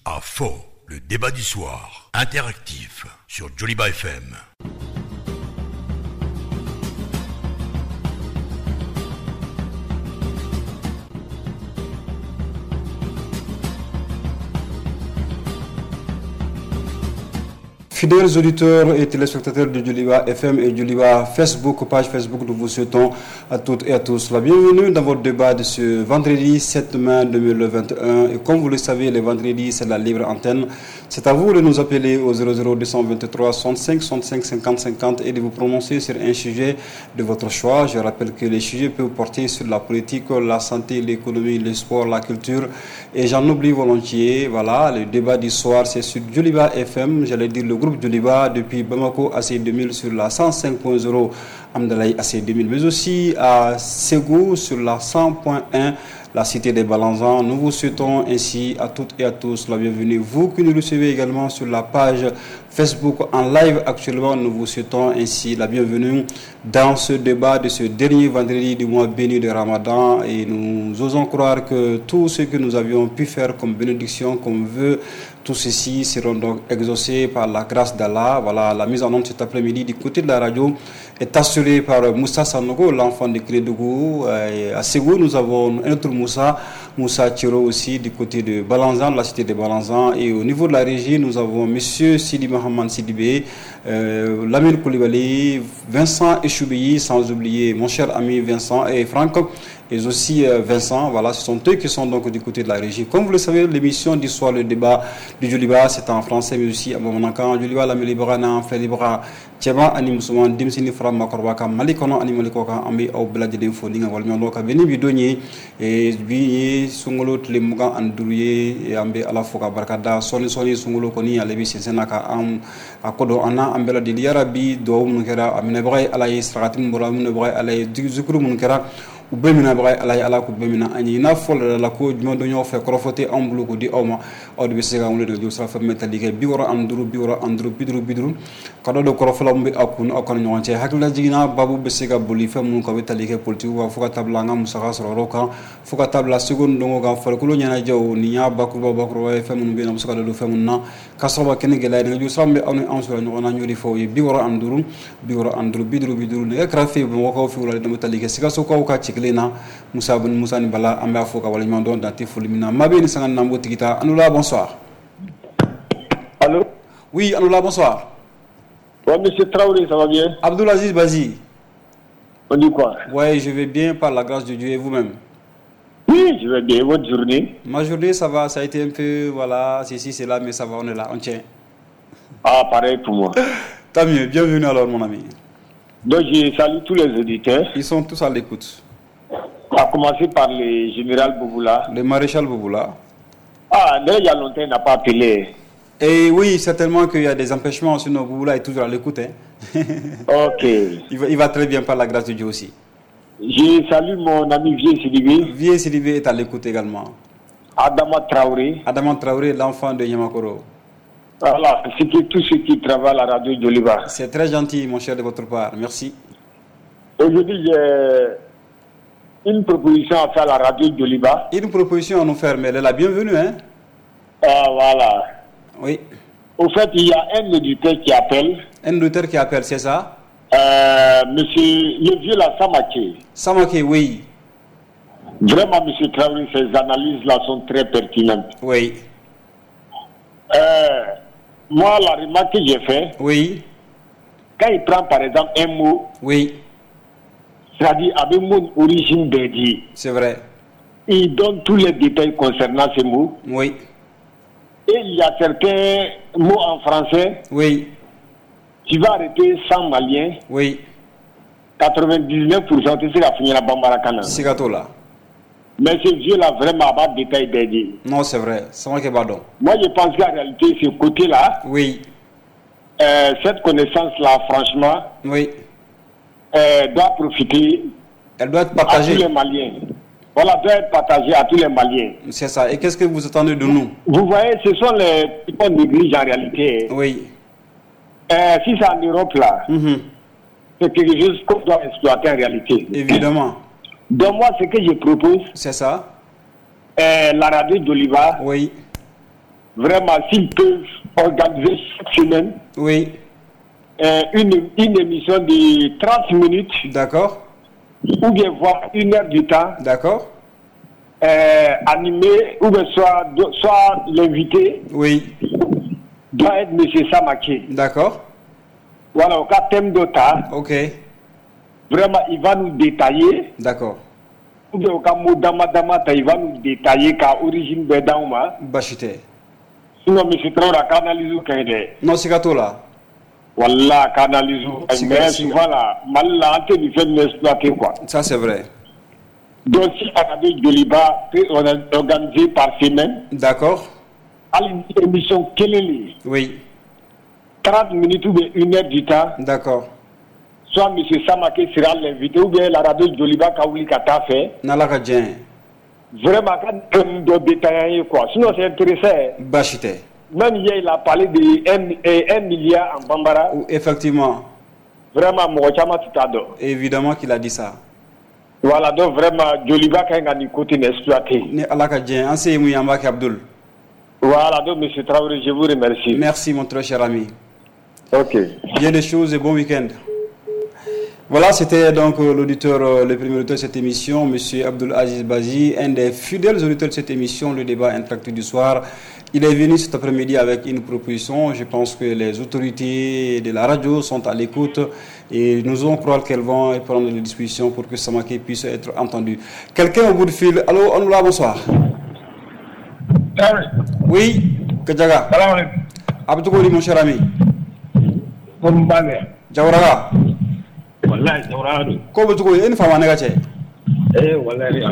À faux, le débat du soir, interactif, sur Joliba FM. Fidèles auditeurs et téléspectateurs de Joliba FM et Joliba Facebook, page Facebook, nous vous souhaitons à toutes et à tous la bienvenue dans votre débat de ce vendredi 7 mai 2021. Et comme vous le savez, les vendredis, c'est la libre antenne. C'est à vous de nous appeler au 00223 65 65 50 50 et de vous prononcer sur un sujet de votre choix. Je rappelle que les sujets peuvent porter sur la politique, la santé, l'économie, le sport, la culture. Et j'en oublie volontiers. Voilà, le débat du soir, c'est sur Joliba FM. J'allais dire le groupe Joliba depuis Bamako AC 2000 sur la 105.0 Amdalaï AC 2000, mais aussi à Ségou sur la 100.1 la cité des Balanzans. Nous vous souhaitons ainsi à toutes et à tous la bienvenue. Vous qui nous recevez également sur la page Facebook en live actuellement, nous vous souhaitons ainsi la bienvenue dans ce débat de ce dernier vendredi du mois béni de Ramadan. Et nous osons croire que tout ce que nous avions pu faire comme bénédiction, comme vœu, tout ceci seront donc exaucés par la grâce d'Allah. Voilà, la mise en onde cet après-midi du côté de la radio est assurée par Moussa Sanogo, l'enfant de Kédougou. À Ségou, nous avons un autre Moussa Thiro aussi du côté de Balanzan, de la cité de Balanzan. Et au niveau de la régie, nous avons Monsieur Sidi Mohamed Sidibé, Lamine Koulibaly, Vincent Echoubi, sans oublier mon cher ami Vincent et Franck. Et aussi Vincent, voilà, ce sont eux qui sont donc du côté de la régie. Comme vous le savez, l'émission du soir, le débat du Joliba, c'est en français, mais aussi à Mamanaka. Joliba, la Melibra, na Felibra, Tiaba, Animusuman, Dimsini, Fram, Makorbaka, Malikono, Animalikoka, Ambi, au Bladin Foding, Walmianoka, Beni Bidoni, et Bi, Sungolo, Lemuga, Andouye, et Ambi, Alafoka, Barkada, Soni, Sungolo, Koni, Alebi, Senaka, Akodo, Anna, Ambela, Diliarabi, Do, Munkera, Aminebre, Alaï, Stratim, Boramunebre, Alaï, Zukuru Munkera. U bemina bagay alay ala ko bemina ani na fol la ko dum do ñoo fe krofoté am blu ko di awma o de sega wala de sra fa metali ke bi woro andru bidru kado do krofala mbi akun akon ñoo ci hakla jigina babu be sega buli fe mun ko betali ke politique wa fuka tabla ngam musa khasro roka fuka tabla seconde do ngam fol ko ñana jaw ni nya bakru wa fe mun be na musa do fe mun na kasroba ken gelay de sra mbi awni ansura ñoo na ñori fo bi woro andru bidru ne krafi mo ko fi wala de metali ke sega so ko ka Lena Moussa ni Bala Amba Foka wala ñondo dati Fulimina Mabé ni sangan nambo tikita Anoula bonsoir. Allô? Oui, Anoula bonsoir. Ouais, monsieur Traoré, ça va bien? Abdoulaziz Bazi. On dit quoi? Ouais, je vais bien par la grâce de Dieu et vous-même. Oui, je vais bien. Votre journée? Ma journée, ça va, ça a été un peu, voilà, c'est là, mais ça va, on est là, on tient. Ah, pareil pour moi. Tant mieux, bienvenue alors mon ami. Donc je salue tous les auditeurs. Ils sont tous à l'écoute. À commencer par le général Bouboula. Le maréchal Bouboula. Ah, d'ailleurs, il y a longtemps, il n'a pas appelé. Et oui, certainement qu'il y a des empêchements, sinon Bouboula est toujours à l'écoute. Hein. Ok. Il va très bien par la grâce de Dieu aussi. Je salue mon ami Vieux Sidibé. Vieux Sidibé est à l'écoute également. Adama Traoré, l'enfant de Yamakoro. Voilà, c'est que tous ceux qui travaillent à la radio de Liba. C'est très gentil, mon cher, de votre part. Merci. Aujourd'hui, j'ai une proposition à faire à la radio de Liba. Une proposition à nous faire, mais elle est la bienvenue, hein? Ah, voilà. Oui. Au fait, il y a un auditeur qui appelle. Un auditeur qui appelle, c'est ça? Monsieur le vieux là, Samaké. Samaké, oui. Vraiment, monsieur Traoré, ces analyses-là sont très pertinentes. Oui. Moi, la remarque que j'ai faite, oui. Quand il prend par exemple un mot, oui. C'est-à-dire avec mon origine dédiée. C'est vrai. Il donne tous les détails concernant ces mots. Oui. Et il y a certains mots en français. Oui. Tu vas arrêter 100 Maliens. Oui. 99% tu sais la finir à Bambarakana. C'est gâteau là. Mais ce vieux-là, vraiment, pas de détails dédiés. Non, c'est vrai. C'est moi qui ai pas donc. Moi, je pense qu'en réalité, ce côté-là, oui. Cette connaissance-là, franchement, oui. Doit profiter. Elle doit être partagée à tous les Maliens. Voilà, doit être partagée à tous les Maliens. C'est ça. Et qu'est-ce que vous attendez de nous? Vous voyez, ce sont les petits qu'on néglige en réalité. Oui. Si c'est en Europe, là, c'est quelque chose qu'on doit exploiter en réalité. Évidemment. Donc moi, ce que je propose, c'est ça. La radio d'Oliva, oui. vraiment, s'ils peuvent organiser chaque semaine Oui. Une émission de 30 minutes. D'accord. Ou bien voir 1 heure du temps. D'accord. Animé, ou bien soit l'invité. Oui. Doit être M. Samake. D'accord. Voilà, au cas thème d'OTA. Ok. Vraiment, il va nous détailler. D'accord. Ou bien au cas Moudama Damata, il va nous détailler qu'à origine Bedaouma. Bachité. Sinon, M. Traora, canalisou Kaide. Non, c'est gâteau là. Voilà, canalisou. Mais souvent là, mal là, on peut faire l'exploiter quoi. Ça, c'est vrai. Donc, si la radio Joliba peut organiser par semaine. D'accord. À l'émission Kelele. Oui. 30 minutes ou bien 1 heure du temps. D'accord. Soit M. Samake sera l'invité ou bien la radio Joliba Kaouli Kata fait. Nalakadjen. Vraiment, quand on doit détailler quoi. Sinon, c'est intéressant. Bachité. Même hier, il a parlé de 1 milliard en Bambara. Effectivement. Vraiment, Mouachama Titado. Évidemment qu'il a dit ça. Voilà, donc vraiment, Joliba Kanga du côté exploité. Ne Alakadjen. Anseye Mouyambaki Abdul. Voilà, donc M. Traoré, je vous remercie. Merci, mon très cher ami. Ok. Bien des choses et bon week-end. Voilà, c'était donc l'auditeur, le premier auditeur de cette émission, M. Abdul Aziz Bazi, un des fidèles auditeurs de cette émission, le débat interactif du soir. Il est venu cet après-midi avec une proposition. Je pense que les autorités de la radio sont à l'écoute et nous allons croire qu'elles vont prendre des dispositions pour que Samake puisse être entendu. Quelqu'un au bout de fil. Allô, Anoula, bonsoir. Oui, Kadjaga. Abdoukouli, mon cher ami. Jawaraga. Wallahi Jawaraga. Ko Abdoukouli, une femme en négatif. Wallahi,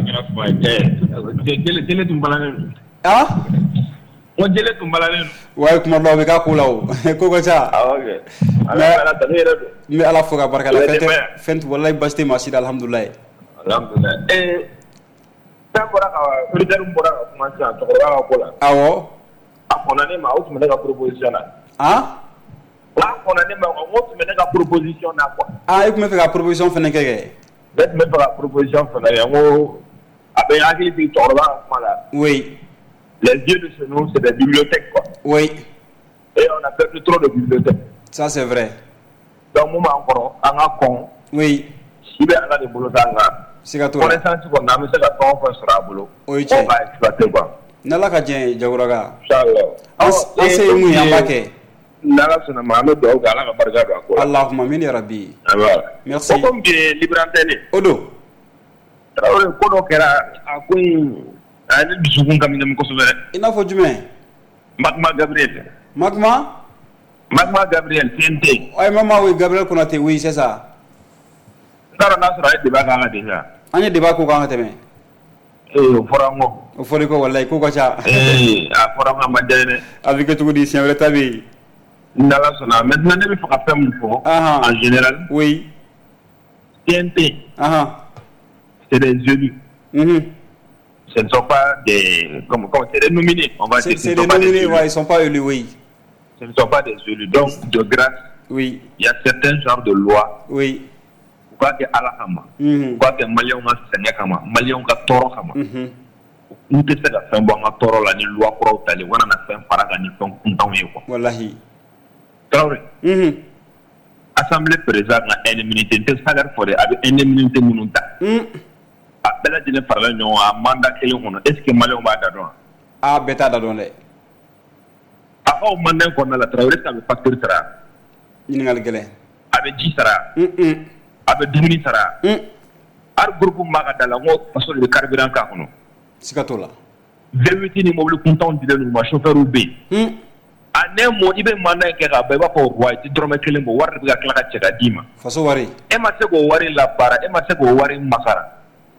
jele tumbalane. Ah? Mo jele tumbalane. Ouais, comment l'on veut qu'à coulao. Ko ça. Ah ok. Mais à la fois barka la fête wallahi basti masjid alhamdulillah. Alhamdulillah. Tambora ka auditeur mbora ka commencer to ko ko la. Awo. Akona ne ma o tumene ka proposition na. Ah? Akona ne ma o tumene ka proposition na quoi. Ah, et comment faire la proposition fene keke? Bet me faire la proposition fene yango abe akili ti torba mala. Oui. Les yeux de chez nous, c'est des bibliothèques, quoi. Oui. Et on a perdu trop de bibliothèques. Ça, c'est vrai. Donc, moi, encore, on a con. Oui. Si bien, on a des boulots dans la. C'est gâteau. Pour l'instant, on a mis ça dans le sur la boulot. Oui, on va exploiter, quoi. Nala Kadjen, Jagouraga. Inch'Allah. Assez mouillé en baquet. Nala, c'est un mamou de Ogala, la barga de Akola. Allahumma min ya Rabbi. Merci. Comme des libre antenne. Odo. Traoré, Kono Kera, à quoi ani dusukun kamina mi kosubere ina fo jume Magma Gabriel TNT ay mama oui Gabriel Konate oui c'est ça dara nasra ay débat ka déjà anya débat ko ka teme forango o fori ko wallahi ko cha a forango madene avec tout dit c'est vrai tabi ndala sona maintenant ne faut pas faire en général oui TNT c'est des élus ce ne sont pas des comme c'est des nominés, on va dire. C'est des nominés, ouais, ils ne sont pas élus, oui. Ce ne sont pas des élus. Donc, de grâce, oui. Il y a certains genres de lois. Oui. Quoi que Alahama, quoi que Malion a Sénékama, Malion a Torokama. Nous te fait un bon Toro, la loi pour Otali, on a fait un paragani comme un Wallahi. Traoré. Assemblée présidente a une minute, une salaire pour une minute Mununta. A bela dine parla ñoo a mandat kele hono est ce que malon ba da don a beta da don le a o mandat ko na la Traoré ta facteur sara ni ngal gele abe ji sara abe dumuni sara ar groupe maga dala ngo paso le carburant ka hono sikatola vewiti ni mobile content di le ma chauffeur ou be ane mo ibe mandat ke ga ba ko roi ti drome kele mo war bi ga kala ka cega dima faso wari e ma se go wari la para e ma se go wari masara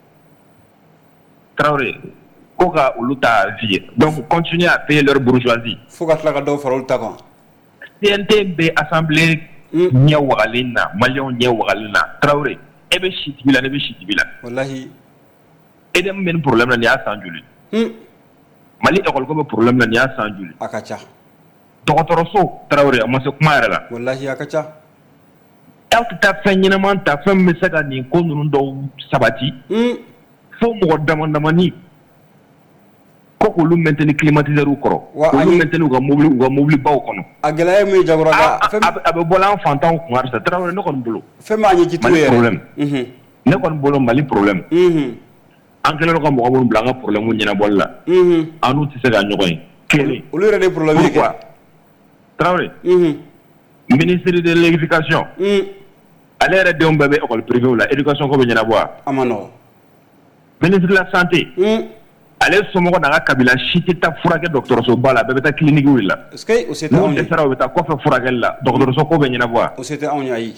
Traoré, Koga ou Luta vie. Donc, continuez à payer leur bourgeoisie. Faut que tu aies fait le temps. CNTB assemblée Niawaralina, Malion Niawaralina, Traoré, Ebe Chitibila, Nebe Chitibila. Wallahi. Et des mêmes problèmes, il y a sans Julie. Mali est encore problème, il y a sans Julie. Akacha. Tokotoroso, Traoré, moi c'est comment elle là. Wallahi, Akacha. Tu as fait une amende, tu as fait un message à Nikondu Sabati. Faut me redemander. ko olu maintenir climatiseur u kɔrɔ olu maintenir u ka mobile baw kɔnɔ a gɛlɛya min Jagoraga a bɛ bɔla an fantanw kun halisa Tarawele ne kɔni bolo fɛn m'a ɲɛ jitu yɛrɛ problème ne kɔni bolo Mali problème an kɛlen ka mɔgɔ minnu bila an ka problème ɲɛnabɔli la an n'u tɛ se ka ɲɔgɔn ye kelen olu yɛrɛ de problème ye quoi Tarawele ministre de l'éducation ale yɛrɛ denw bɛɛ bɛ école privée la éducation ko bɛ ɲɛnabɔ a ma nɔgɔ ministre de la santé ale somɔgɔ n'a ka kabila si tɛ taa furakɛ dɔgɔtɔrɔsoba la bɛɛ bɛ taa clinique la est-ce que o se tɛ anw ye n'u dɛsɛra u bɛ taa kɔfɛ furakɛli la dɔgɔtɔrɔso ko bɛ ɲɛnabɔ o se tɛ anw ye ayi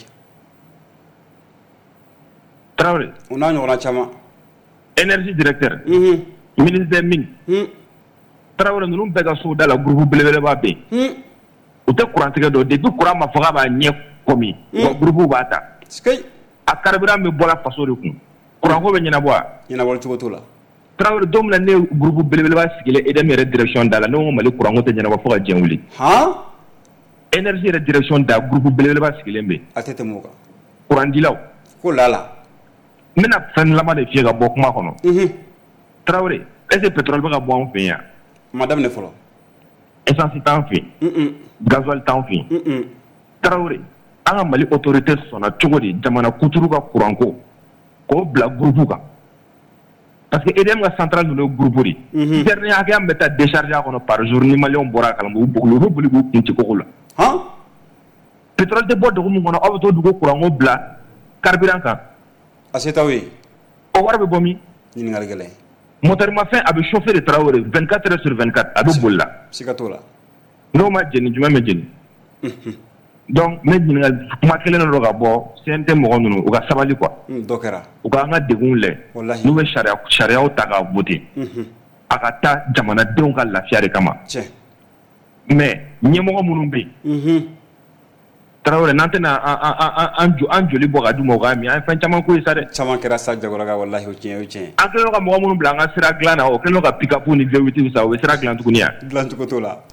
Tarawele o n'a ɲɔgɔnna caman énergie directeur ministre des mines Tarawele ninnu bɛɛ ka so da la groupe belebeleba bɛ yen u tɛ courant tigɛ dɔn depuis courant ma fɔ k'a b'a ɲɛ kɔmi wa groupe b'a ta a carburant bɛ bɔra faso de kun courant ko bɛ ɲɛnabɔ wa ɲɛnabɔli cogo t'o la Tarawele don min na ne groupe belebeleba sigilen EDM yɛrɛ direction da la ne ko Mali courant ko tɛ ɲɛnabɔ fo ka diɲɛ wuli énergie yɛrɛ direction da groupe belebeleba sigilen bɛ a tɛ tɛmɛ o kan courant dilaw ko lala n bɛna fɛn laban de fiyɛ ka bɔ kuma kɔnɔ Tarawele est-ce que pétrole bɛ ka bɔ anw fɛ yan ma daminɛ fɔlɔ essence t'an fɛ gasoil t'an fɛ Tarawele an ka Mali autorité sɔnna cogo di jamana kuturu ka courant ko k'o bila groupe kan parce que EDM ka centrale ninnu ye groupe de dernier hakɛya min bɛ taa décharger a kɔnɔ par jour ni maliyɛnw bɔra a kalama u bɛ boli k'u kun ci koko la pétrole tɛ bɔ dugu min kɔnɔ aw bɛ t'o dugu courant ko bila carburant kan a se t'aw ye o wari bɛ bɔ min ɲininkali gɛlɛn moteur-mafɛn a bɛ chauffer de Tarawele 24 heures sur 24 a bɛ boli la siga t'o la n'o ma jeni jumɛn bɛ jeni donc ne ɲininkali kuma kelen de don ka bɔ CNT mɔgɔ ninnu u ka sabali quoi dɔ kɛra u ka an ka degun lajɛ n'u bɛ sariyaw ta k'a voter a ka taa jamanadenw ka lafiya de kama mais ɲɛmɔgɔ minnu bɛ yen Tarawele n'an tɛna an joli bɔ ka d'u ma u k'a min an ye fɛn caman k'u ye sa dɛ caman kɛra sa Jagoraga wallahi o tiɲɛ o tiɲɛ an kɛlen ka mɔgɔ minnu bila an ka sira dilan na o kɛlen ka pick-up ni V8 sa u bɛ sira dilan tuguni yan dilan cogo t'o la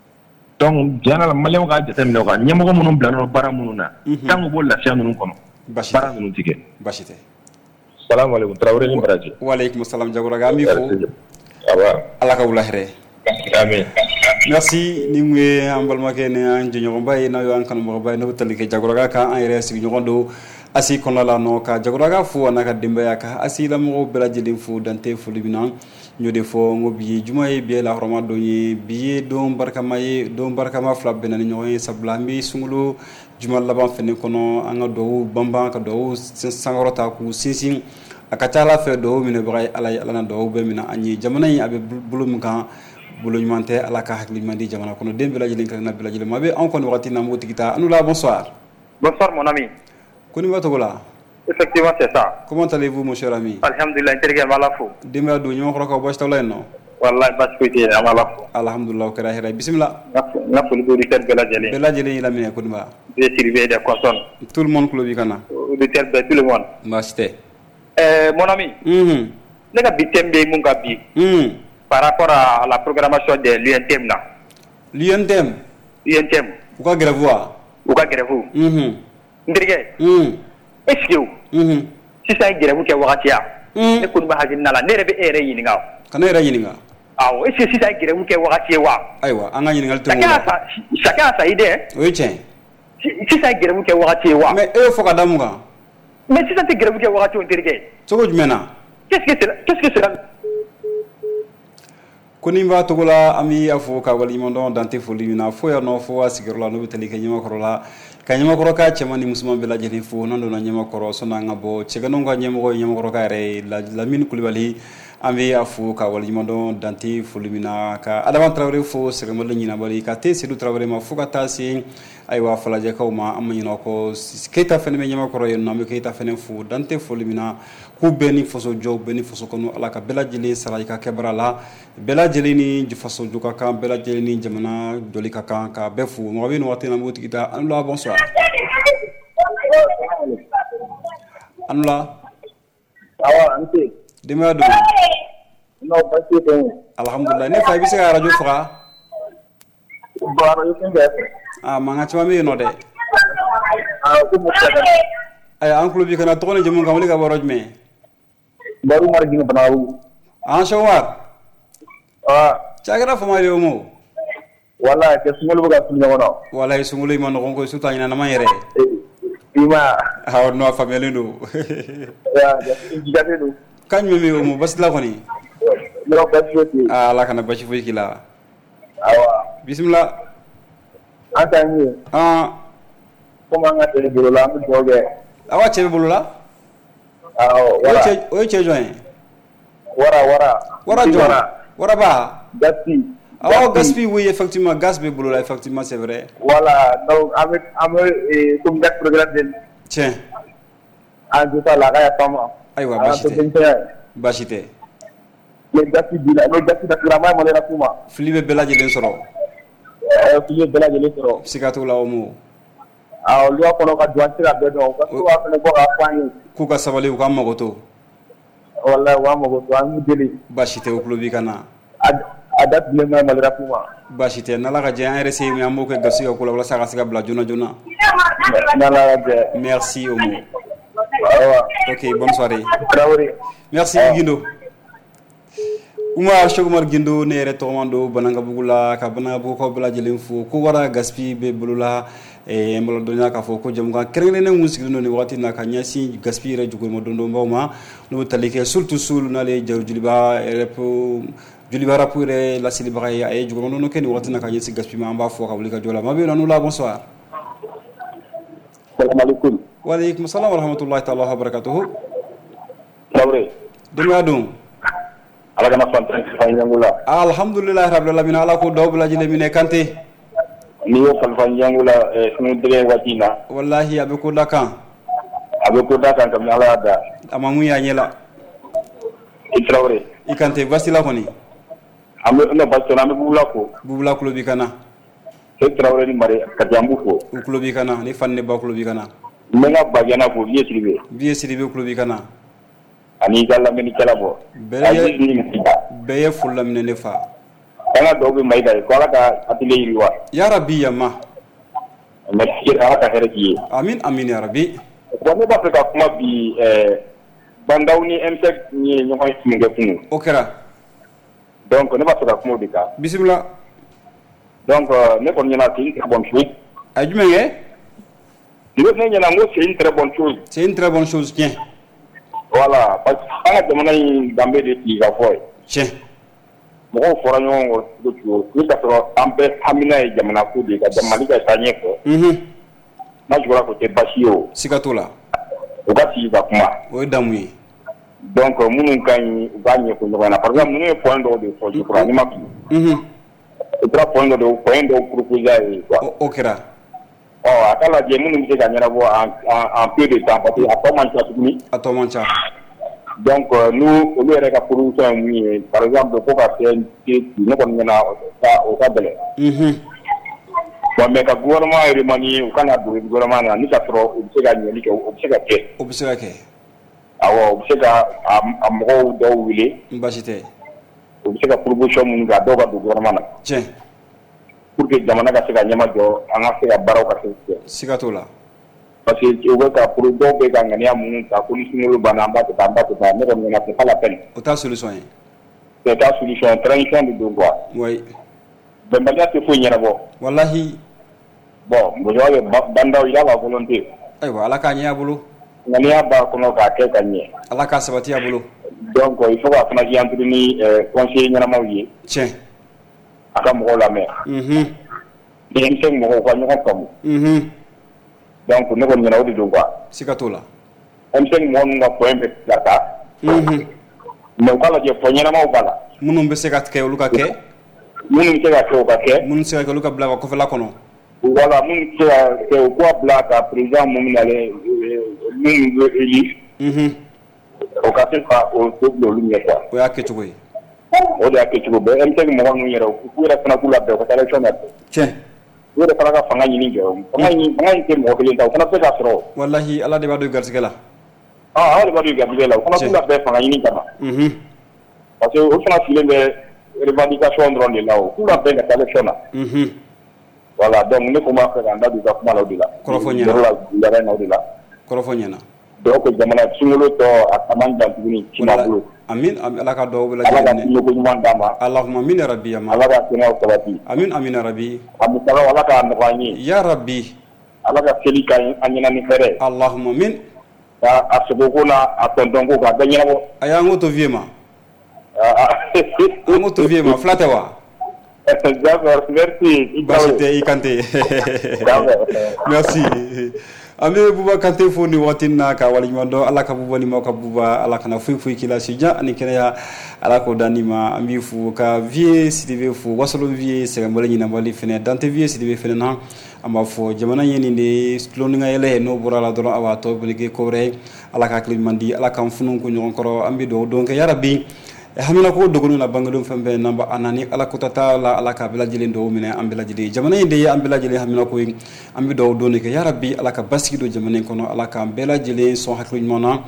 donc diɲɛ na maliyɛnw k'a jateminɛ o kan ɲɛmɔgɔ minnu bila nɔ baara minnu na tant que b'o lafiya ninnu kɔnɔ baara ninnu ti kɛ baasi tɛ salamu aleykum Tarawele ni baraji waaleykum salam Jagoraga an b'i fo ala ka wula hɛrɛ amin merci ni mun ye an balimakɛ ni an jɛɲɔgɔnba ye n'a y'an kanubagaba ye n'o bɛ tali kɛ Jagoraga kan an yɛrɛ sigiɲɔgɔn don asi kɔnɔna la nɔ ka Jagoraga fo a n'a ka denbaya ka asi lamɔgɔw bɛɛ lajɛlen fo dante foli min na n y'o de fɔ n ko bi ye juma ye bi ye lahɔrɔma don ye bi ye don barikama ye don barikama fila bɛnna ni ɲɔgɔn ye sabula an bɛ sunkalo juma laban fɛnɛ kɔnɔ an ka duwawu banban ka duwawu sankɔrɔta k'u sinsin a ka ca Ala fɛ duwawu minɛbaga ye Ala ye Ala na duwawu bɛɛ minɛ an ye jamana in a bɛ bolo min kan bolo ɲuman tɛ Ala ka hakili ɲuman di jamana kɔnɔ den bɛɛ lajɛlen kelen na bɛɛ lajɛlen ma bɛ anw kɔni wagati na m'o tigi ta Anula bonsoir mon ami ko ni b'a togo la effectivement c'est ça comment allez-vous mon cher ami alhamdulillah n terikɛ n b'Ala fo denbaya don ɲɔgɔnkɔrɔ basi t'aw la yen nɔ wallahi basi foyi tɛ yen an b'Ala fo alhamdulillah o kɛra hɛrɛ bisimila n ka foli bɛ auditeur bɛɛ lajɛlen bɛɛ lajɛlen y'i laminɛ ko ni ba des surveillés des consonnes tout le monde tulo b'i kan na auditeur bɛɛ tout le monde baasi tɛ mon ami ne ka bi thème bɛ mun ka bi par rapport à la programmation de l'UNTM là l'UNTM u ka grève wa u ka grève n terikɛ est-ce que sisan ye grève kɛ wagati ya ne kɔni bɛ hakilina la ne yɛrɛ bɛ e yɛrɛ ɲininka ka ne yɛrɛ ɲininka awɔ est-ce que sisan ye grève kɛ wagati ye wa ayiwa an ka ɲininkali tɛ chacun a sa idée o ye tiɲɛ sisan ye grève kɛ wagati ye wa mais e y'o fɔ ka da mun kan mais sisan tɛ grève kɛ wagati o n terikɛ cogo jumɛn na qu'est-ce que cela ko ni b'a togo la an b'i fo ka waleɲuman dɔn dante foli min na fo yan nɔ fo a sigiyɔrɔ la n'o bɛ tali kɛ ɲɛmakɔrɔ la ka ɲɛmakɔrɔ ka cɛman ni musoman bɛɛ lajɛlen fo n'an donna ɲɛmakɔrɔ sɔnni an ka bɔ cɛgɛnɛw ka ɲɛmɔgɔ ye ɲɛmakɔrɔ ka yɛrɛ ye Lamini Kulibali an bɛ fo ka waleɲuman dɔn dante foli min na ka Adama Tarawele fo sɛgɛnbali ɲinabali ka te Seydou Tarawele ma fo ka taa se ayiwa falajɛkaw ma an ma ɲinɛ o kɔ Keyita fɛnɛ bɛ ɲɛmakɔrɔ yen nɔ an bɛ Keyita fɛnɛ fo dante foli min na k'u bɛɛ ni fasojɔw bɛɛ ni faso kɔnɔ Ala ka bɛɛ lajɛlen sara i ka kɛbaara la bɛɛ lajɛlen ni fasojo ka kan bɛɛ lajɛlen ni jamana jɔli ka kan ka bɛɛ fo mɔgɔ bɛ nin waati na m'o tigi ta Anula bonsoir Anula awa n se denbaya don non basi tɛ yen alhamdulillah ne fa i bɛ se ka radio faga bon radio fɛn bɛɛ mankan caman bɛ yen nɔ dɛ ko mun kɛra ayiwa an tulo b'i kana tɔgɔ ni jamu kan wele ka bɔ yɔrɔ jumɛn Baru Umar Jing Banawu Sewar Chagara fama yomo. Wala ke sungulu ga tunya wono. Wala sungulu man ko suta ina na mayere. Ima ha no family no. Ya, ingigate do. Kanyu mi yomo basla koni. No basfoti. Ala kana bashi fo kila. Awa. Bismillah. Atani. Kuma ngate bolola mu joge. Awa chebe bolola? Wara. Oye join. Wara join. Wara ba? Gaspi. Gaspi, oui, effectivement, Gaspi Bouloula, effectivement, c'est vrai. Voilà, donc avec comme gars programme. Tiens. Tout ça, la raya fama. Aïwa, Bachité. Le Gaspi Bila, le Gaspi d'Akrama, mon era Puma. Philippe Bella de Soro. Philippe Bella de Soro. Psychiatre la homo. Ah, lui a qu'on a doit la bédon, parce qu'on a fait le bon à poigner. Kuka Savali ou Kamagoto. Voilà, Wamagoto, un délai. Bachité au club Bicana. Adat bilema malera kuma bashite nala ga jaan rese mi amoke gasi ko la saka saka bla jona nala ga merci omo ok bonne soirée Traoré merci Gindo Shogomar Gindo ne re tomando bananga bugula ka bananga bu ko bla jelen fu ko wara gaspi be bulula e mbolo donya ka fo ko jam ga krene ne musiki no ni wati na ka nyasi gaspi re jugo mo dondo mbawma no talike surtout sul na le juliba repo Juliba Rapure la célébrer et du grand nom que nous retenons quand il s'est gaspillé en bas pour avoir le ma bien nous là bonsoir. Salam alaikum. Wa alaikum salam wa rahmatullahi ta'ala wa barakatuh. Traoré. Dum ala kana fantan fanyangula. Alhamdulillah rabbil alamin ala ko dawbla jile mine kante. Ni yo fanyangula sunu dire watina. Wallahi abe ko dakan kam ala da. Amamu ya nyela. Traoré. Ikante vasila koni. No bastona me bubula ko bi kana e Traoré ni mare kadambu ko ko bi kana ni fanne ba ko bi kana menga bagana ko biye siribe ko bi kana ani galla meni kala bo beye fulam ne fa kana dobe mayda ko ala ka atile yiriwa ya rabbi yamma merci ala ka herji amin ya rabbi ko ne ba ka kuma bi bandawni MSEC ni ñoy singe funu okera donc ne va pas faire comme ça. Bismillah. Donc ne connais pas une très bonne chose. Ajumenge. C'est une très bonne chose. C'est une très bonne chose, tiens. Voilà, parce que à demande une gambé de qui va voir. Tiens. Mon frère non de tout. Nous avons un peu hamina et jamana ko de jamali ka tanye ko. Moi je vois que c'est Bachio. Sikatola. O ba si va kuma. O damui. Donc munu gagne ko ngana par exemple nous point de projet pour anima et trois points de proposer quoi okera akala je munu mte gagner en peu de temps parce que atomancha donc nous au lieu de production par exemple pour faire nous on na au tablet bon mais le gouvernement est remanié au Canada le gouvernement ni ça trop on se gagner on se gagner awo se ka amgo do wile mbashite o se ka proposition mun ga do ba do gouvernement tiens pour que jamana ka se ka nyama do anga se ka baraw ka se sikatola parce que o ka pour do be ga ngania mun ta ko ni sunu bana ba ta ne ko na pas la peine o ta solution c'est ta solution transition de devoir oui ben balia te fo nyana bo wallahi bon mo jowe bandaw ila ba volonté aywa ala ka nya bulu ngania ba kono ka ke kanye ala ka sabati ya bulu donc il faut que fana entre ni conseiller nyana mawye tiens aka mo la mer ni sen mo ko nyaka kam donc ne ko nyana wodi do quoi sikatola sen mo nga point be data mais kala je po nyana maw bala munum be sekat ke luka ke munum se ga ko ka ke munum se ga luka bla ko fela kono voilà munum se ko bla ka président mum na le nous élire o ka se fa o to lo lumière quoi o ya ke tugoy o da ke tugo be en teg mo wonu yero ku ra fana kula be ko tala chona tiens o da fana ka fanga ni ngi fanga ke mo ko lenta fana se ka soro wallahi ala de ba do garsigala ala ba do garsigala fana kula be fanga ni kama parce que o fana file be revendication drone de là o kula be ka tala chona voilà donc ne ko ma ka anda du ka kuma la odila korofonya la la na odila korofonyana donc jamana sungolo to akaman jantuguni cimabulu amin ala ka do bela ala ka jeni ko nyuma dama allahumma min rabbi ya ma ala ka tena sabati amin amin rabbi amutala ala ka ndwani ya rabbi ala ka selika anyina ni fere allahumma min asoko na atondongo ka ganyabo aya ngoto viema ngoto viema flatewa d'accord merci basite ikante merci ame buba kante fo ni watina ka wali mondo ala ka buba ni maka buba ala kana fu kila sija ani kenya ala ko danima ambi fu ka vie sidive fu wasolo vie se ngambale ni nambali fene dante vie sidive fene na amba fo jamana yeni ne sloninga yele no burala do awa to bilge ko re ala ka klimandi ala kam funun ko nyon koro ambi do donc ya rabbi hamina ko dogonu na bangalum fembe namba anani ala ko tata la ala ka bela jeli do mine ambela jeli jamana yende ya ambela jeli hamina ko ambi do doni ke ya rabbi ala ka basiki do jamana kono ala ka bela jeli so haklu mona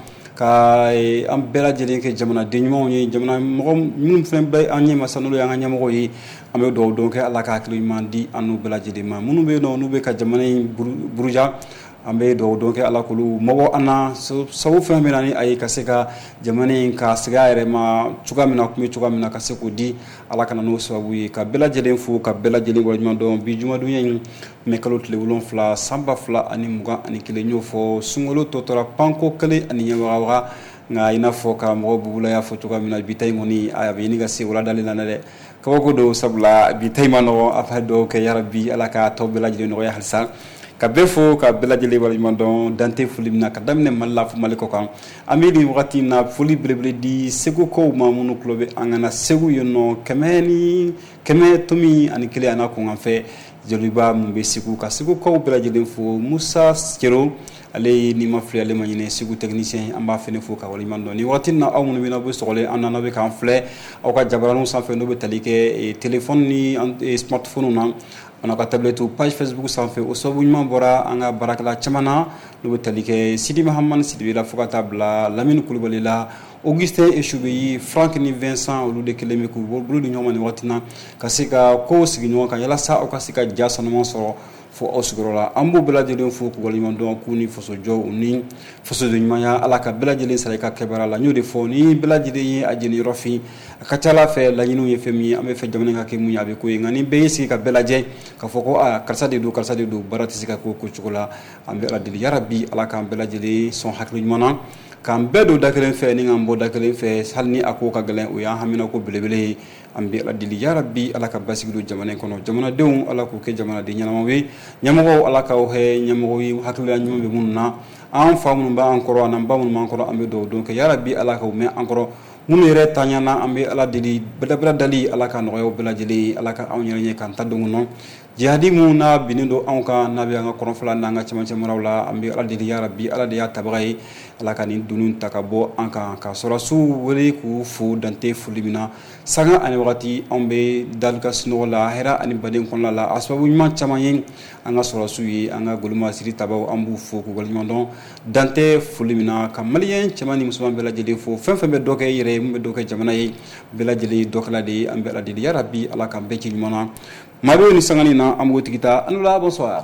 ka ambela jeli ke jamana denymo ni jamana mo minum fembe anyi masanulo ya nganya mo yi ambe do donc ala ka haklu mandi anu bela jeli ma munu be no nube ka jamana buruja ambe do donc ala kulu mogo ana sawu femenani ay kaseka jamane ka sigare ma chugamina kumi chugamina kaseko di ala kana no sawu ka bela jelen fu ka bela jelen go nyando bi juma dunyen me kalot le wulon fla samba fla ani muga ani kile nyofo sungolo totora panko kale ani nyawa nga ina fo ka mo bubula ya fo chugamina bi tay ngoni aya bi ni ga se wala dalina nale ko do sabla bi tay mano afa do ke ya rabbi ala ka to bela jelen no ya halsa ka befo ka belajele wala mandon dante fulimna ka damne malla fu maliko kan amidi wakati na fuli blebele di segu ko mamunu klobe angana segu yono kemeni keme tumi ani kile ana ko ngafe joliba mumbe segu ka segu ko belajele fu musa skero ale ni mafri ale manyine segu technicien amba fene fu ka wala mandon ni wakati na amunu bina bo sokole anana be kan fle o ka jabaranu sa fe no be talike téléphone ni smartphone na on a ka tablette page Facebook sanfé o sobuñma bora anga barakala chamana no talike Sidi Mohammed Sidi la fukata bla Lamine Koulibaly la Augustin Echoubi Franck ni Vincent olu de keleme ko bolu di ñoma ni watina kasika ko sigi ñoma ka yala sa o kasika jasano mo soro fo osgrola ambu bela jelen fo ko wali mandon kuni foso jo ni foso de nyaya alaka bela jelen sare ka kebara la nyode fo ni bela jelen ajeni rofi katala fe la nyinu yefemi ame fe jamane ka ke munya be ko ngani be yesi ka bela je ka foko a karsa de do barati sika ko chukola ambe radil ya rabbi alaka bela jelen son haklu mana kam bedo dakelen fe ni ngambo dakelen fe halni ako ka galen o ya hamina ko belebele ambi radili ya rabbi alaka basigido jamane kono jamana deun alako ke jamana de nyama we nyamo alaka o he nyamo wi haklu nyamo be munna an famu ba encore an ba mun encore ambe do donc ya rabbi alaka o me encore mun yere tanyana ambe aladili bela dali alaka no yo bela jeli alaka aw nyere kan tadungu non jihadi muna binindo anka nabi nga kono fala nanga chama rawla ambi aladili ya rabbi aladi ya tabray alaka ni dunun takabo anka ka sorasu wele ku fu dante fulimina sanga ani wakati ambe dalka sno la hera ani baden kon la asbabu ma chama yin anga sorasu yi anga gulma siri tabaw ambu fu ku golmondon dante fulimina kamalien chama ni musulman bela jeli fu fembe doke yire mbe doke jamana yi bela jeli dokla de ambe aladili ya rabbi alaka be ci mona Mario ni sangani na amugo tikita anula bonsoir.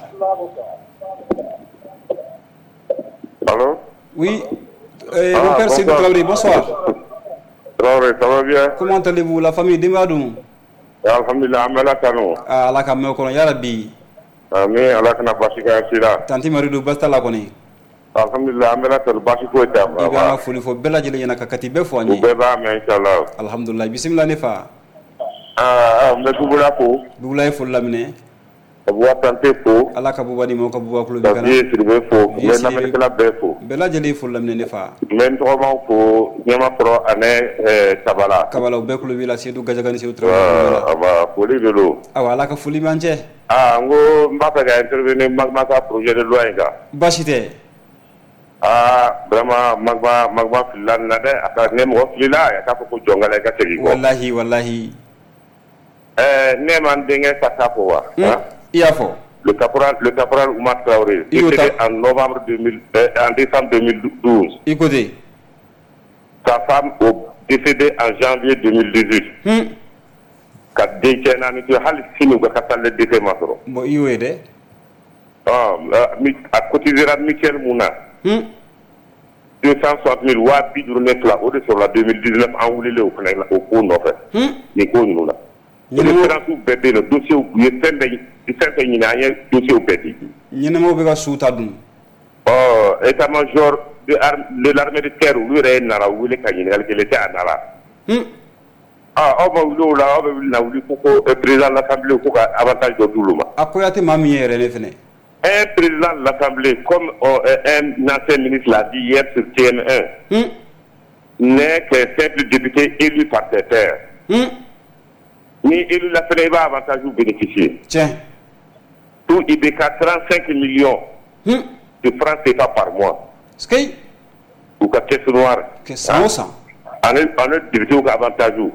Allô? Oui. Mon père c'est Traoré, bonsoir. Traoré, ça va bien? Comment allez-vous la famille Demadou? Alhamdulillah, amela kanu. Ala ka me kono ya rabbi. Amin, ala kana basika sila. Tanti Maridou basta la koni. Alhamdulillah, amela tar basiko ta. Iga fuli fo bela jele yana ka katibe fo ani. Beba me inshallah. Alhamdulillah, bismillah nefa. Me dubula ko. Dubula fo lamine. Abuwa tante fo. Ala ka buba ni mo ka buba kulo bikana. Tabiye sirbe fo. Me na me kala be fo. Bela jele fo lamine nefa. Men to ma fo nyama pro ane tabala. Kabala be kulo bila sedu gajagani sedu tra. Aba foli dolo. Awa ala ka foli manje. Ngo mbaka ga intervenir magma ka projet de loi ga. Bashite. Vraiment magma filan na de aka ne mo filila ya ka ko jongale ka tegi ko. Wallahi. Ne man dingue Sakafo wa. Iafo. Le caporal Oumar Traoré, décédé en décembre 2012. Écoutez. Sa femme décédée en janvier 2018. Ka denke na ni to hal sinu ga kasal le décès masoro. Mo iwede. A cotiser Michel Mouna. 260 000 waa bi journée fila o de sɔrɔla 2019 an wulile o fana o ko nɔfɛ nin ko ninnu na o de séances bɛɛ bɛ yen nɔ dossiers u ye fɛn bɛɛ ɲini an ye dossiers bɛɛ di ɲɛnɛmaw bɛ ka su ta dun état major de l'armée de terre olu yɛrɛ ye nara wele ka ɲininkali kelen tɛ a nara aw ma wuli o la aw bɛ wuli na wuli ko président de l'assemblée ko ka avantage dɔ d'olu ma a ko ya tɛ maa min ye yɛrɛ ne fɛnɛ un président de l'Assemblée, comme un ancien ministre l'a dit hier sur TN1, n'est qu'un simple député élu par ses pairs. Ni élu la FNE va avantage vous bénéficier. Tiens. Tout IBK 35 millions de francs CFA par mois. Ce qu'il ou ka caisse noire. Caisse noire. On est député ou avantage vous.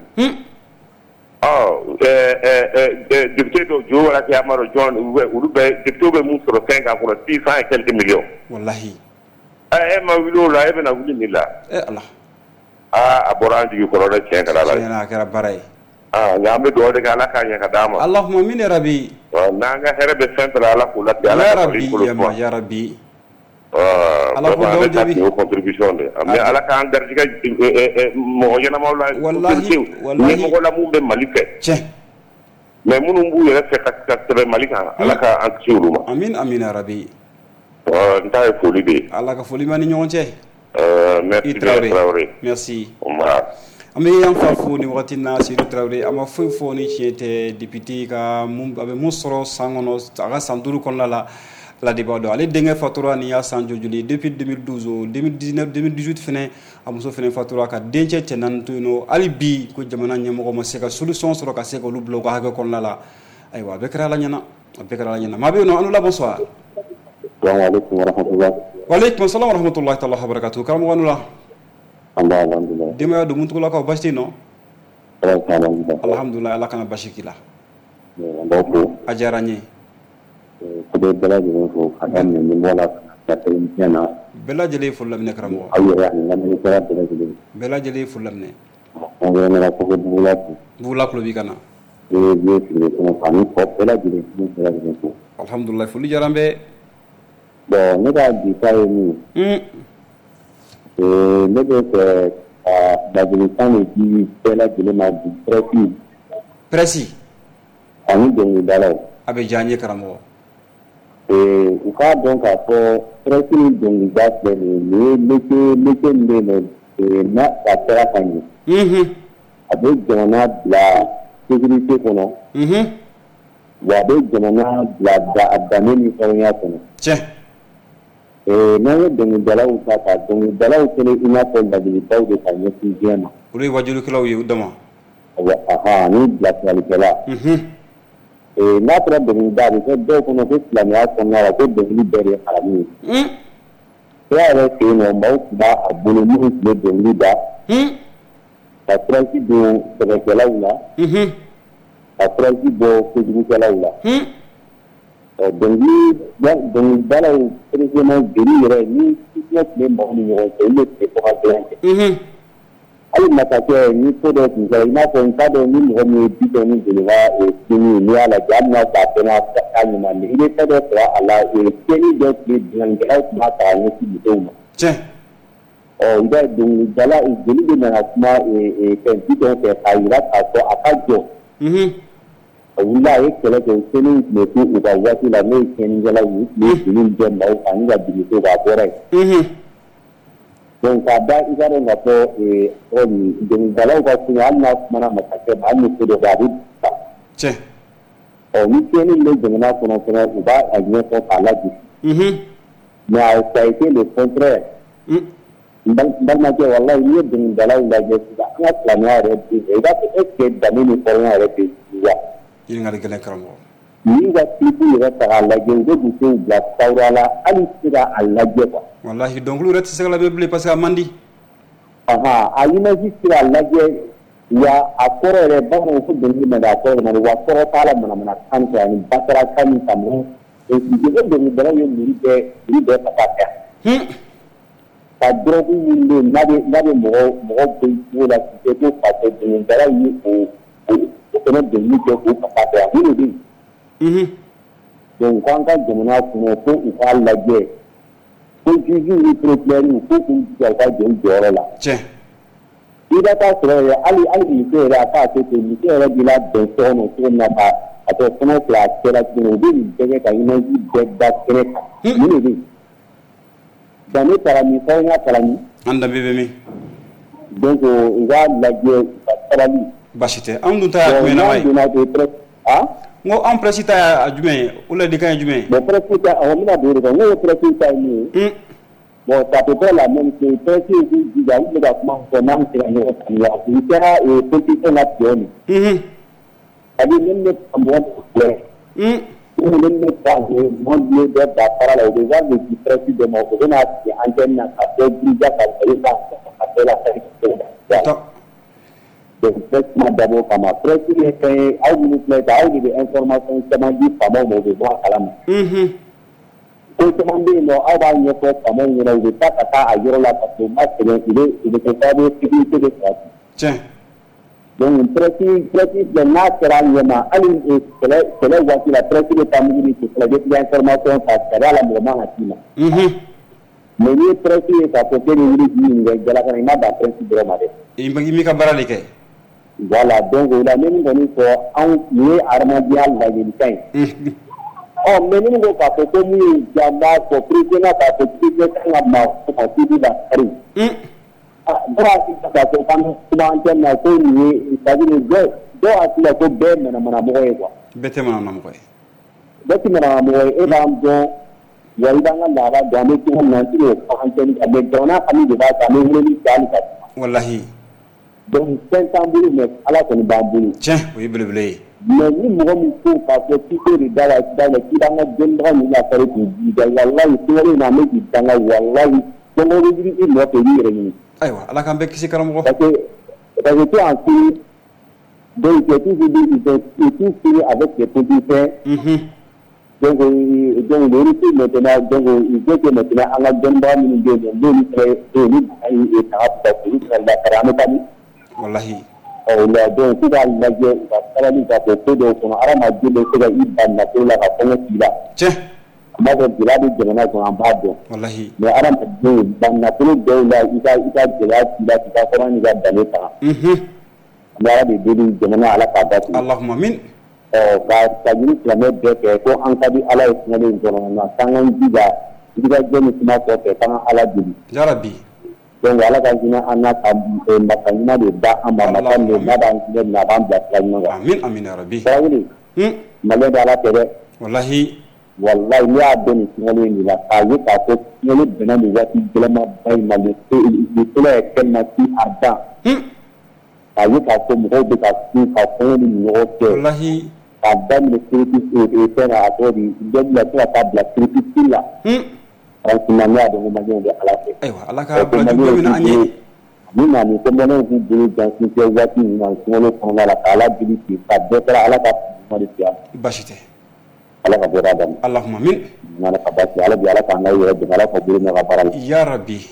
Député de Joe wala ki Amaro John ou député be mun sur 5 ans pour 600 et quelques millions. Wallahi. Ma wilo la e bena wuli ni la. Allah. Abora ndi ko ro cien kala la. Cien akara baray. Ngambe do de kala ka nya kadama. Allahumma min rabbi. Nanga herbe centre ala ko la ya rabbi ya rabbi. Allah ko do jabi contribution de mais ala ka andar diga mo yana mawla wallahi ni mo la mu be malife che mais munu mbu yere fe ka malika ala ka antiuluma amin amin ya rabbi ntaay foli be ala ka foli mani ñon che merci Traoré merci ami yan fa fo ni wati na Sidou Traoré ama fo ni chete député ka mum abe musoro sangono aga sanduru kon la débat do ale dengue fatura ni ya sanjo juli depuis 2012 au 2019 2018 fene amuso fene fatura ka denche tenan tuno ali bi ko jamana nyamo ma seka solution soro ka seka lu bloco ha ko la aywa bekra la nyana mabe no anu la bonsoir assalamu alaykum wa rahmatullah wa alaykum assalam wa rahmatullahi ta'ala wa barakatuh karam wanu la alhamdulillah dema do muntu la ko basti no alhamdulillah ala kana bashikila ajaranye kode bela jele fo kada ni mola ka tena bela jele fo lamne karamo ayo ya ni lamne ko bela jele fo lamne on ne la ko bula ko bi kana ye ko pani ko bela jele ko alhamdulillah fo li jarambe bon ne ga di tay ni ne de da jele tan di bela jele ma di presi ani de dala abe janye karamo u ka dɔn k'a fɔ presse ni dɔnkiliba filɛ nin ye métier min bɛ yen nɔ n'a a kɛra ka ɲɛ a bɛ jamana bila sécurité kɔnɔ wa a bɛ jamana bila a danbe ni hɔrɔnya kɔnɔ n'an ye dɔnkilidalaw ta ka dɔnkilidalaw kɛlen i n'a fɔ ladilibaw de ka ɲɛsin diɲɛ ma olu ye wajulukɛlaw ye u dama ni bilasiralikɛla n'a fɔra dɔnkilida a bɛ kɛ dɔw kɔnɔ ko silamɛya kɔnɔna la ko dɔnkili bɛɛ de ye haramu ye kira yɛrɛ fɛ yen nɔ maaw tun b'a bolo minnu tun bɛ dɔnkili da ka siransi don sɛbɛkɛlaw la ka siransi bɔ kojugukɛlaw la dɔnkilidalaw précisément jeli yɛrɛ ni fitinɛ tun bɛ maaw ni ɲɔgɔn cɛ olu de tun bɛ fɔ ka gɛlɛn kɛ hali masakɛ ni ko dɔ tun kɛra i n'a fɔ n t'a dɔn ni mɔgɔ min ye Bitɔn ni Jeliba tiɲɛni n'i y'a lajɛ hali n'a t'a bɛɛ n'a ta ɲuman mɛ i bɛ fɛn dɔ sɔrɔ a la tiɲɛni dɔ tun bɛ binkannikɛlaw tun b'a ta ka ɲɛsin musow ma. I b'a ye dɔnkilidala jeli de nana kuma fɛn Bitɔn fɛ k'a yira k'a fɔ a ka jɔ. A wulila a ye kɛlɛ kɛ o seli tun bɛ to u ka waati la n'o ye tiɲɛnikɛlaw ye u tun bɛ fini jɛ maaw kan ni ka bilisiw k'a bɔra yen. Donc k'a da i ka dɔn k'a fɔ dɔnkilidalaw ka kuma hali n'a kumana masakɛ ma hali ni ko dɔ bɛ a bɛ ta. Ni tiɲɛni bɛ jamana kɔnɔ fana u b'a ɲɛfɔ k'a lajigin. Mais ça a été le contraire. N balimakɛ walayi n'i ye dɔnkilidalaw lajɛ sisan an ka silamɛya yɛrɛ bɛ yen i b'a fɔ est ce que danbe ni hɔrɔnya yɛrɛ bɛ yen wa. Ɲininkali gɛlɛn karamɔgɔ. N'i ka kilipu yɛrɛ ta k'a lajɛ u bɛ musow bila sawura la hali se ka a lajɛ quoi. Wallahi dɔnkiliw yɛrɛ tɛ se ka labɛn bilen parce que a man di. A image se k'a lajɛ wa a kɔrɔ yɛrɛ bamananw ko dɔnkili man di a kɔrɔ man di wa kɔrɔ t'a la manamanakan fɛ ani basarakan ni kamɔgɔ ko dɔnkilidalaw ye miiri bɛɛ faga kɛ. Ka dɔrɔgu minnu bɛ yen n'a bɛ mɔgɔ bɛ cogo la k'i kɛ ko fatɔ dɔnkilidalaw ye o fana dɔnkili kɛ k'o faga kɛ a minnu bɛ yen. Donc k'an ka jamana kɔnɔ ko u k'a lajɛ ko juge ni procureur ko k'u jija u ka jɔ u jɔyɔrɔ la. Tiɲɛ. I bɛ taa sɔrɔ yɛrɛ hali muso yɛrɛ a k'a kɛ ten muso yɛrɛ b'i labɛn so kɔnɔ cogo min na a tɔ kɔnɔ fila a kɛra tuguni u bɛ nin bɛɛ kɛ ka image bɛɛ da kɛnɛ kan. Mun de bɛ yen. Donc ne taara min fɔ n ka kalan min. An danbe bɛ min. Donc u b'a lajɛ ka sabali. Baasi tɛ an dun ta y'a jumɛn na wa ye. N ko an presse ta y'a jumɛn ye o ladilikan ye jumɛn ye. Bon presse ta awɔ n bɛna don o de kan n ko presse ta ye min ye. Bon ça peut être la même chose presse yi k'u jija u bɛ ka kuma fɔ n'an tɛ ka ɲɔgɔn faamuya u kɛra politicien na cɛ min. Ani ne bɛ mɔgɔ filɛ. Ne bɛ taa mɔbili dɔ da fara la u bɛ wari de di presse dɔ ma u bɛ n'a sigi antenne na ka bɛɛ dirija ka bɛɛ ka bɛɛ la fɛn. Donc presse ma dabɔ o kama presse ye fɛn ye aw minnu filɛ ta aw de bɛ information caman di faamaw ma u bɛ bɔ a kalama. Ko caman bɛ yen nɔ aw b'a ɲɛfɔ faamaw ɲɛna u bɛ taa ka taa a yɔrɔ la parce que u ma sɛgɛn u bɛ kɛ sababu ye sécurité bɛ sabati. Tiɲɛ. Donc presse filɛ n'a kɛra a ɲɛma hali kɛlɛ waati la presse bɛ taa mugu ni kɛlɛ bɛ tila information ta sariya la mɔgɔ man ka s'i ma. Mais ni ye presse ye k'a fɔ k'e bɛ wuli k'i ɲininka jalakana i ma dan presse dɔrɔn ma dɛ. I m'i ka baara de kɛ. Voilà donc o la ne min kɔni fɔ anw nin ye adamadenya ladilikan ye. Mais ni ko k'a fɔ ko min ye janba fɔ président k'a fɔ président kan ka maa fɔ ka tuuti la kari. Dɔw hakili k'a fɔ k'an bɛ kuma antenne na ko nin ye c'est-à-dire dɔw hakili la ko bɛɛ ye manamanamɔgɔ ye quoi. Bɛɛ tɛ manamanamɔgɔ ye. Bɛɛ tɛ manamanamɔgɔ ye e b'an dɔn wa i b'an ka laada dɔn an bɛ cogo min na an tɛ k'o fɔ antenne kan mais jamana kami de b'a kɛ an bɛ weleli kɛ hali ka kuma. Walahi. Donc fɛn t'an bolo mais ala kɔni b'an bolo. Tiɲɛ o ye belebele ye. Mais ni mɔgɔ min ko k'a fɔ k'i t'o de da la k'i b'an ka dɔnnibaga ninnu lafari k'u jija walahi singalo in na an bɛ k'i danga walahi sɔngɔ bɛ jiri i nɔfɛ i yɛrɛ ɲini. Ayiwa ala k'an bɛɛ kisi karamɔgɔ. Parce que tu en Syrie donc c'est tout fini avec les politiciens. Donc le risque maintenant donc il faut que maintenant an ka dɔnnibaga minnu bɛ yen nɔ n'olu fɛnɛ ni taga bila olu fɛnɛ lakari an bɛ taa min. Walahi. O la donc fo k'a lajɛ u ka sabali k'a fɔ ko dɔw kɔnɔ hadamaden bɛ se ka i ban nafolo la ka kɔngɔ k'i la. Tiɲɛ. An b'a fɔ gɛlɛya bɛ jamana kɔnɔ an b'a dɔn. Walahi. Mais hadamaden ban nafolo dɔw la i ka gɛlɛya k'i la k'i ka kɔrɔ n'i ka danbe faga. An bɛ ala de deli jamana ala k'a datugu. Allahumma amin. Ka ɲini silamɛ bɛɛ fɛ ko an ka di ala ye sunkalo in kɔnɔna na k'an k'an jija wulikajɔ ni kuma kɔfɛ k'an ka ala deli. Yarabi. Donc ala ka hinɛ an na ka masa ɲuman de da an ma masa min n'a b'an hinɛ minɛ a b'an bila sira ɲuman kan. Amin amin yarabi. Tarawele. Maliyɛn bɛ ala fɛ dɛ. Walahi. Walayi n'i y'a dɔn nin sunkalo in de la k'a ye k'a fɔ sunkalo bɛnna nin waati gɛlɛnmanba in ma le soleil est tellement si ardent. K'a ye k'a fɔ mɔgɔw bɛ ka sun ka kɔngɔ ni ɲɔgɔn cɛ. Walahi. K'a daminɛ kiriti fɛn na a tɔgɔ di dɔ bila fo ka taa bila kiriti la. Franchement ne y'a dɔn ko maliyɛnw bɛ ala fɛ. Ayiwa ala ka bila jugu min na an ye. Ni maa min ko maliyɛnw k'u bolo jansin kɛ waati min na sunkalo kɔnɔna la k'ala deli ten ka bɛɛ kɛra ala ka kuma de fɛ yan. Baasi tɛ. Ala ka bɔra dami. Allahumma amin. Ala ka basi ala bi ala k'an ka yɛrɛ dɛmɛ ala ka bolo mɛn ka baara la. Yarabi.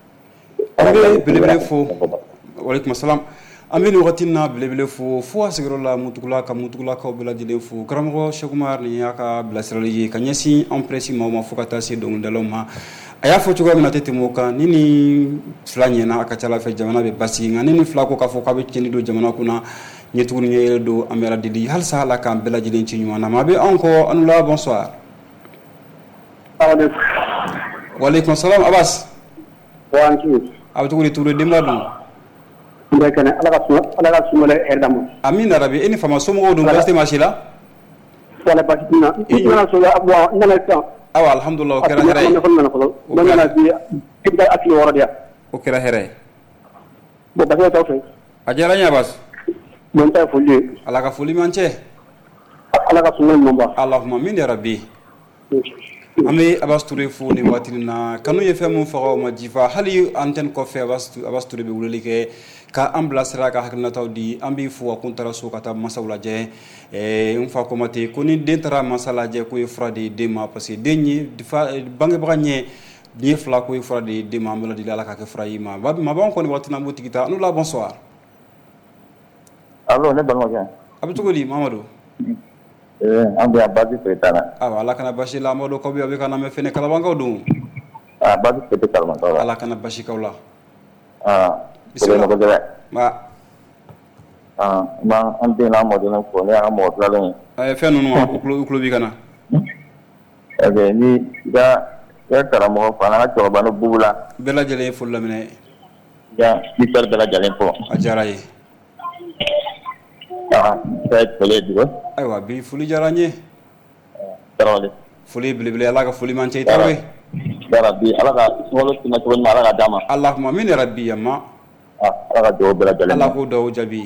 An bɛ belebele fo. Walekum salam. An bɛ nin wagati na belebele fo a sigiyɔrɔ la Mutugula ka Mutugulakaw bɛɛ lajɛlen fo karamɔgɔ Sɛki Umaru nin y'a ka bilasirali ye ka ɲɛsin an presse maaw ma fo ka taa se dɔnkilidalaw ma a y'a fɔ cogoya min na a tɛ tɛmɛ o kan ni nin fila ɲɛna a ka ca ala fɛ jamana bɛ basigi nka ni nin fila ko k'a fɔ k'a bɛ tiɲɛni don jamana kunna ɲɛtugu ni ɲɛyɛlɛ don an bɛ ala deli halisa ala k'an bɛɛ lajɛlen ci ɲuman na maa bɛ anw kɔ an la bonsoir. Walekum salam Abbas. A bɛ cogo di Ture denbaya dun. Ala ka sumale herdamu. Amin arabi e ni fama somɔgɔw dun basi tɛ maa si la. Wala basi tɛ na. I nana so bon nana sisan. Awa alhamdulilah o kɛra hɛrɛ ye. O nana bi i bɛ a tigi wɔɔrɔ de yan. O kɛra hɛrɛ ye. Bon basi t'aw fɛ. A diyara n ye Abbas. Bon ta ye foli ye. Ala ka foli man cɛ. Ala ka sumale ɲuman ba. Allahumma min yarabi. An bɛ Abbas Ture fo nin waati na kanu ye fɛn min faga o ma jifa hali antenne kɔfɛ Abbas Ture bɛ weleli kɛ ka an bilasira ka hakilinataw di an b'i fo a kun taara so ka taa masaw lajɛ n fa ko ma ten ko ni den taara masa lajɛ k'o ye fura de ye den ma parce que den ye bangebaga ɲɛ diɲɛ fila k'o ye fura de ye den ma an bɛ ladili ala ka kɛ fura ye ma b'anw kɔni waati na an b'o tigi ta an la bonsoir. Allo ne balimakɛ. A bɛ cogo di Mamadu. An bɛ yan baasi foyi t'a la. Ala kana basi la Amadu k'aw bɛ a bɛ ka lamɛn fɛnɛ kalabankaw don. Baasi tɛ kalamatɔ la. Ala kana basi k'aw la. Bisimila kosɛbɛ. An den n'a mɔden fɔ ne y'an mɔgɔ filalen ye. Fɛn ninnu u tulo b'i kana. Ni i karamɔgɔ fana an ka cɛkɔrɔba bugu la. Bɛɛ lajɛlen ye foli laminɛ. I bɛɛ lajɛlen fɔ. A diyara ye. Ayiwa bi foli diyara n ye. Foli belebele Ala ka foli man cɛ i tarawele. Yarabi Ala ka sungalo tɛmɛ cogo ɲuman Ala ka d'a ma. Allahumma amin yarabi yamma. Ala ka dugawu bɛɛ lajɛlen. Ala k'o dugawu jaabi.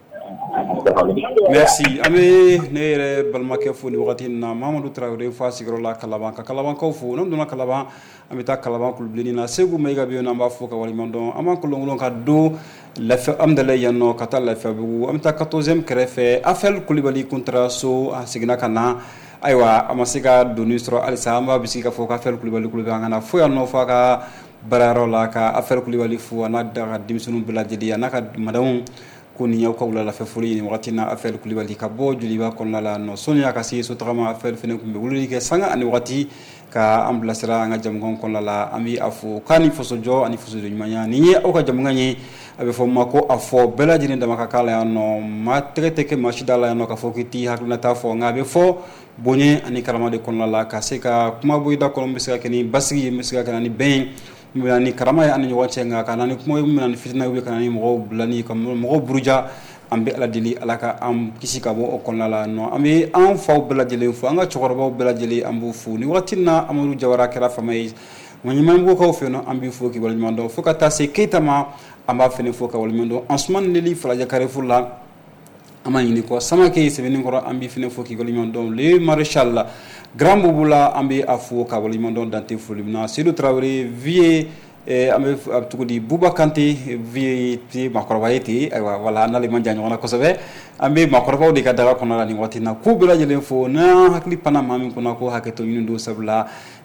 Merci. An bɛ ne yɛrɛ balimakɛ fo nin wagati in na Mahamadu Tarawele fo a sigiyɔrɔ la Kalaban ka Kalabankaw fo n'an donna Kalaban an bɛ taa Kalaban kulubilenni na Segu Mayiga bɛ yen nɔ an b'a fɔ ka waleɲuman dɔn an b'an kolonkolon ka don Amdalaye yan nɔ ka taa Lafiyabugu an bɛ taa 14e kɛrɛfɛ Afɛl Kulibali kuntara so a seginna ka na ayiwa a ma se ka doni sɔrɔ halisa an b'a bisigi ka fɔ k'Afɛl Kulibali an kana fo yan nɔ fo a ka baarayɔrɔ la ka Afɛl Kulibali fo a n'a ka denmisɛnninw bɛɛ lajɛlen a n'a ka madamu ko ni y'aw ka wuladafɛ foli nin wagati na Afɛl Kulibali ka bɔ Joliba kɔnɔna la nɔ sɔnni a ka se sotagama Afɛl fɛnɛ tun bɛ wulili kɛ sanga ani wagati ka an bilasira an ka jamukan kɔnɔna la an bɛ a fɔ k'a ni fasojɔ ani fasojɔ ɲumanya nin ye aw ka jamukan ye a bɛ fɔ ma ko a fɔ bɛɛ lajɛlen dama ka k'a la yan nɔ maa tɛgɛ tɛ kɛ maa si da la yan nɔ k'a fɔ k'i t'i hakilinata fɔ nka a bɛ fɔ bonya ani karama de kɔnɔna la ka se ka kuma bɔ i da kɔnɔ bɛ se ka kɛ ni basigi ye bɛ se ka kɛ ni bɛn ye ni karama ye ani ɲɔgɔn cɛ nka ka na ni kuma ye ni fitina ye ka na ni mɔgɔw bila ni ka mɔgɔw buruja an bɛ Ala deli Ala ka an kisi ka bɔ o kɔnɔna la nɔ an bɛ an faw bɛɛ lajɛlen fo an ka cɛkɔrɔbaw bɛɛ lajɛlen an b'u fo ni wagati na Amadu Jawara kɛra fama ye wa ɲumanbɔkaw fɛ yen an b'i fo k'i waleɲuman dɔn fo ka taa se Keyita ma an b'a fɛnɛ fo ka waleɲuman dɔn Ansumani Leli Falajɛ Carrefour la an b'a ɲini kɔ Samake Sɛbɛnnikɔrɔ an b'i fɛnɛ fo k'i waleɲuman dɔn le Maréchal la Grand Boubou la an bɛ a fo ka waleɲuman dɔn Dante foli min na Seydou Traoré Vie an bɛ cogo di Buba Kante vie maakɔrɔba ye ten ayiwa wala n'ale man jan ɲɔgɔn na kosɛbɛ an bɛ maakɔrɔbaw de ka daga kɔnɔ la nin waati na k'u bɛɛ lajɛlen fo n'an hakili panna maa min kunna ko hakɛto ɲini don sabula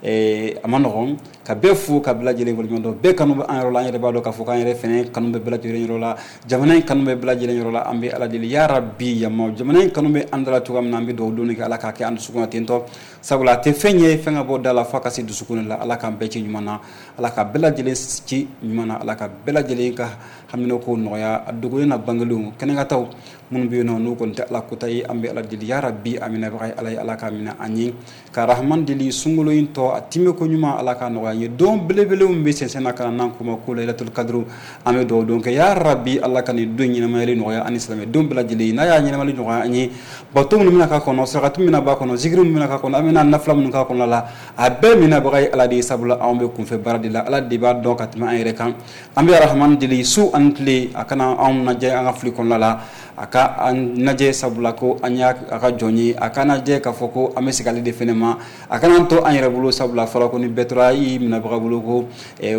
a ma nɔgɔn ka bɛɛ fo ka bɛɛ lajɛlen waleɲuman dɔn bɛɛ kanu bɛ an yɔrɔ la an yɛrɛ b'a dɔn k'a fɔ k'an yɛrɛ fɛnɛ kanu bɛ bɛɛ lajɛlen yɔrɔ la jamana in kanu bɛ bɛɛ lajɛlen yɔrɔ la an bɛ Ala deli ya Rabi yamma jamana in kanu bɛ an da la cogoya min na an bɛ dugawu doni kɛ Ala k'a kɛ an dusukun na tentɔ sabula a tɛ fɛn ye fɛn ka bɔ da la fo ka se dusukun la Ala k'an bɛɛ ci ɲuman na Ala ka bɛɛ lajɛlen ci ɲuman na Ala ka bɛɛ lajɛlen ka hamina ko nɔgɔya a dogolen na bangelenw kɛnɛkataw minnu bɛ yen nɔ n'u kɔni tɛ Ala kota ye an bɛ Ala deli ya Rabi a minɛbaga ye Ala ye Ala k'a minɛ an ye ka Rahman deli sunkalo in tɔ a timɛ ko ɲuman Ala k'a nɔgɔya an ye don belebelew bɛ sɛnsɛn na ka na n'an ko ma ko Laylatul Qadr an bɛ dugawu don kɛ ya Rabi Ala ka nin don ɲɛnamayali nɔgɔya ani silamɛdenw bɛɛ lajɛlen n'a y'a ɲɛnamayali nɔgɔya an ye bato minnu bɛna k'a kɔnɔ sarakati min bɛna b'a kɔnɔ zikiri minnu bɛna k'a kɔnɔ an bɛna nafila minnu k'a kɔnɔ la a bɛɛ minɛbaga ye Ala de ye sabula anw bɛ kunfɛ baara de la Ala de b'a dɔn ka tɛmɛ an yɛrɛ kan an bɛ Rahman deli su ani tile a kana anw lajɛ an ka fili kɔnɔna la a ka an lajɛ sabula ko an y'a a ka jɔn ye a kana lajɛ k'a fɔ ko an bɛ segin ale de fɛnɛ ma a kana an to an yɛrɛ bolo sabula fɔra ko ni bɛɛ tora i minɛbaga bolo ko ni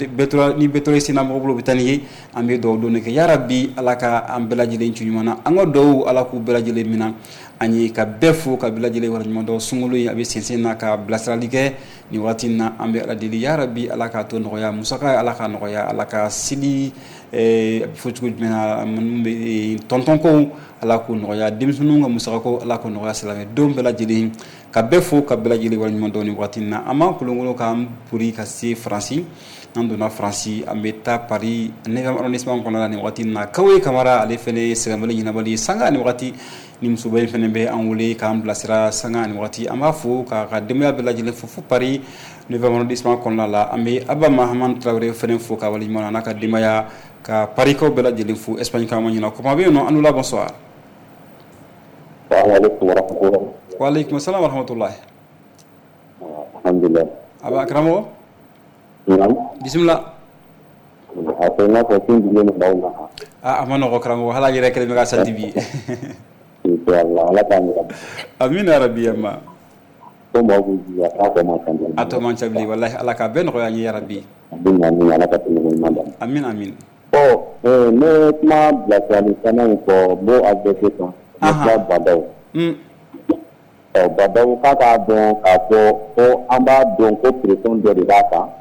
bɛɛ tora i senna mɔgɔ bolo o bɛ taa ni ye an bɛ dugawu doni kɛ ya Rabi Ala ka an bɛɛ lajɛlen ci ɲuman na an ka dugawu Ala k'u bɛɛ lajɛlen minɛ an ye ka bɛɛ fo ka bɛɛ lajɛlen waleɲuman dɔn sunkalo in a bɛ sɛnsɛn na ka bilasirali kɛ nin waati in na an bɛ Ala deli ya Rabi Ala k'a to nɔgɔya musaka Ala k'a nɔgɔya Ala ka seli fo cogo jumɛn na minnu bɛ tɔntɔnkow Ala k'o nɔgɔya denmisɛnninw ka musakako Ala k'o nɔgɔya silamɛdenw bɛɛ lajɛlen ka bɛɛ fo ka bɛɛ lajɛlen waleɲuman dɔn nin waati in na an b'an kolonkolon k'an puri ka se Faransi n'an donna Faransi an bɛ taa Paris 9e arrondissement kɔnɔna la nin waati in na Kawoye Kamara ale fɛnɛ ye sɛgɛnbali ɲɛnabali sanga ani wagati ni musoba in fɛnɛ bɛ an wele k'an bilasira sanga ani wagati an b'a fo k'a ka denbaya bɛɛ lajɛlen fo Paris 9e arrondissement kɔnɔna la an bɛ Aba Mahamani Traoré fɛnɛ fo ka waleɲuman na n'a ka denbaya ka Parikaw bɛɛ lajɛlen fo Espagne k'an ma ɲina comment bɛ yen nɔ an la bonsoir. Wa alaikum assalam wa rahmatullahi. Alhamdulillah. Aba karamɔgɔ. Bisimila. A ma nɔgɔ karamɔgɔ hali a yɛrɛ kelen bɛ ka santi bi. Amin ya Rabi yamma. A tɔ man ca bilen walahi Ala ka bɛɛ nɔgɔya an ye ya Rabi. Amin amin. Ne kuma bilasirali fana in fɔ n b'o adressé kan ne fila Badaw. Badaw k'a k'a dɔn k'a fɔ ko an b'a dɔn ko pression dɔ de b'a kan.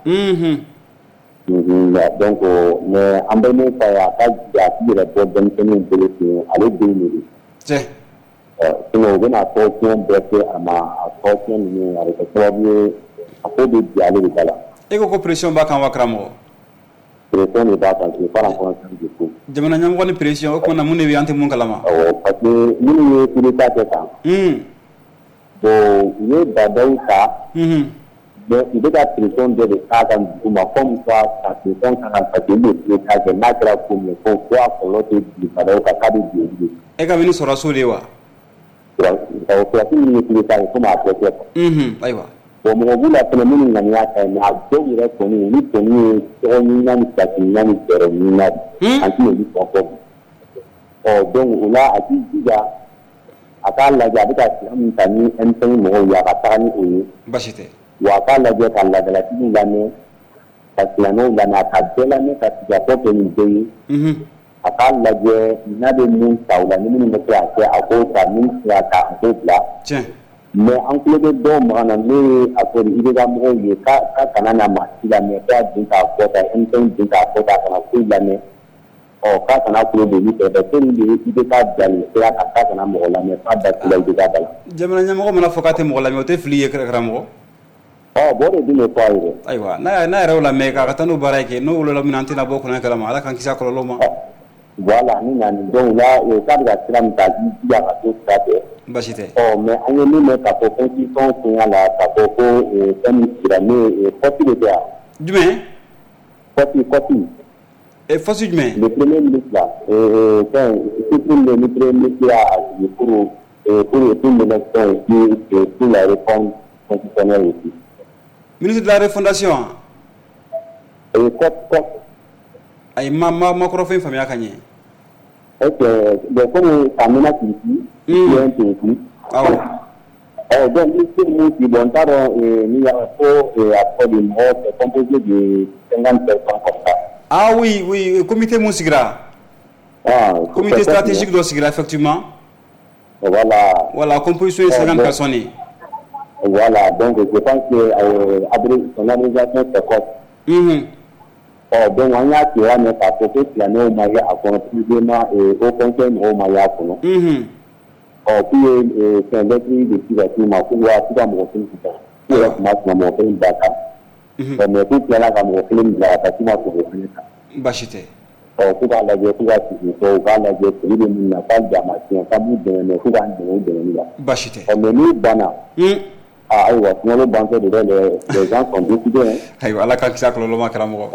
Donc mais an bɛ min fɔ a ye a ka jija a k'i yɛrɛ bɔ denmisɛnninw bolo ten ale den de don. Sinon u bɛna tɔgɔtiɲɛ bɛɛ kɛ a ma a tɔgɔtiɲɛ ninnu a bɛ kɛ sababu ye a ko bɛ bi ale de da la. E ko pression ba kan wa karamɔgɔ pression ne b'a kan c'est pas la conscience du tout jamana ɲɛmɔgɔ ni pression o kuma mun ne bɛ an tɛ mun kalama parce que minnu ye coup d'état kɛ tan bon u ye Badawu ta mais u bɛ ka pression dɔ de k'a kan dugu ma comme quoi ka pression kan ka parce que olu ye coup d'état kɛ n'a kɛra ko min ko a kɔlɔlɔ tɛ bin Badawu kan k'a bɛ bin olu de e ka mini sɔrɔso de wa sɔrɔsi minnu ye coup d'état kɛ komi a bɛɛ kɛ quoi ayiwa bon mɔgɔ b'u la fɛnɛ minnu ŋaniya ka ɲi mais a dɔw yɛrɛ kɔni olu kɔni ye tɔgɔ ɲuman ni sasi ɲuman ni fɛɛrɛ ɲuman de an tɛna olu fɔ donc o la a k'i jija a k'a lajɛ a bɛ ka sira min ta ni M5 mɔgɔw ye a ka taga ni o ye baasi tɛ wa a k'a lajɛ ka ladalatigiw lamɛn ka silamɛw lamɛn a ka bɛɛ lamɛn ka sigikafɔ kɛ nin bɛɛ ye a k'a lajɛ n'a bɛ mun ta o la ni minnu bɛ se k'a kɛ a k'o ta min bɛ se k'a ta a k'o bila mais an tulo bɛ dɔw makan na n'o ye a fɔ i bɛ ka mɔgɔw ye k'a kana na maa si lamɛn k'a den k'a fɔ ta M5 den k'a fɔ ta a kana foyi lamɛn k'a kana tulo don olu fɛ parce que nin de ye i bɛ k'a bila nin sira kan k'a kana mɔgɔ lamɛn k'a da fila i bɛ k'a da la. jamana ɲɛmɔgɔ mana fɔ k'a tɛ mɔgɔ lamɛn o tɛ fili ye karamɔgɔ. bon o de dun bɛ fɔ a ye dɛ. ayiwa n'a yɛrɛ y'o lamɛn k'a ka taa n'o baara ye kɛ n'o wolola min na an tɛna bɔ kɔnɔ kalama ala k'an kisi a kɔlɔlɔ ma. voilà ni na nin donc là k'a bɛ ka sira min ta k'i jija ka to sira fɛ. baasi tɛ. mais an ye min mɛn k'a fɔ constitution tiɲɛ la k'a fɔ ko fɛn min sira ne kɔti de tɛ yan. jumɛn. kɔti. Fosu jumɛn. Le premier ministre là, le premier ministre a dit pour l'élection et pour la réforme constitutionnelle aussi. Ministre de la refondation. Ayi ma kɔrɔ fɛn faamuya ka ɲɛ. Ok, comme Kamina Kiti, un peu donc nous qui bon tard il y a après de mort composé de 50 personnes comme ça. Ah oui, comité Moussigra. Comité stratégique de Sigra, effectivement. Voilà, composition de 50 personnes. Voilà, donc je pense que son organisation c'est quoi. Donc on y a qui va mettre à côté la néo maya à précisément au conseil au maya pour nous. Puis c'est un lettre de privatisme pour voir tout dans mon film qui est mon film d'accord. Mais tout là comme mon film de la bâtiment pour le Bachite. Tout va la dire, tout va se va la dire, il n'y a pas de diamant, pas de tout va de là. Bachite. Mais nous, Bana. Ah, oui, le banque de les gens sont décidés. Aïwa, ala ka kisa kololo ma karamɔgɔ.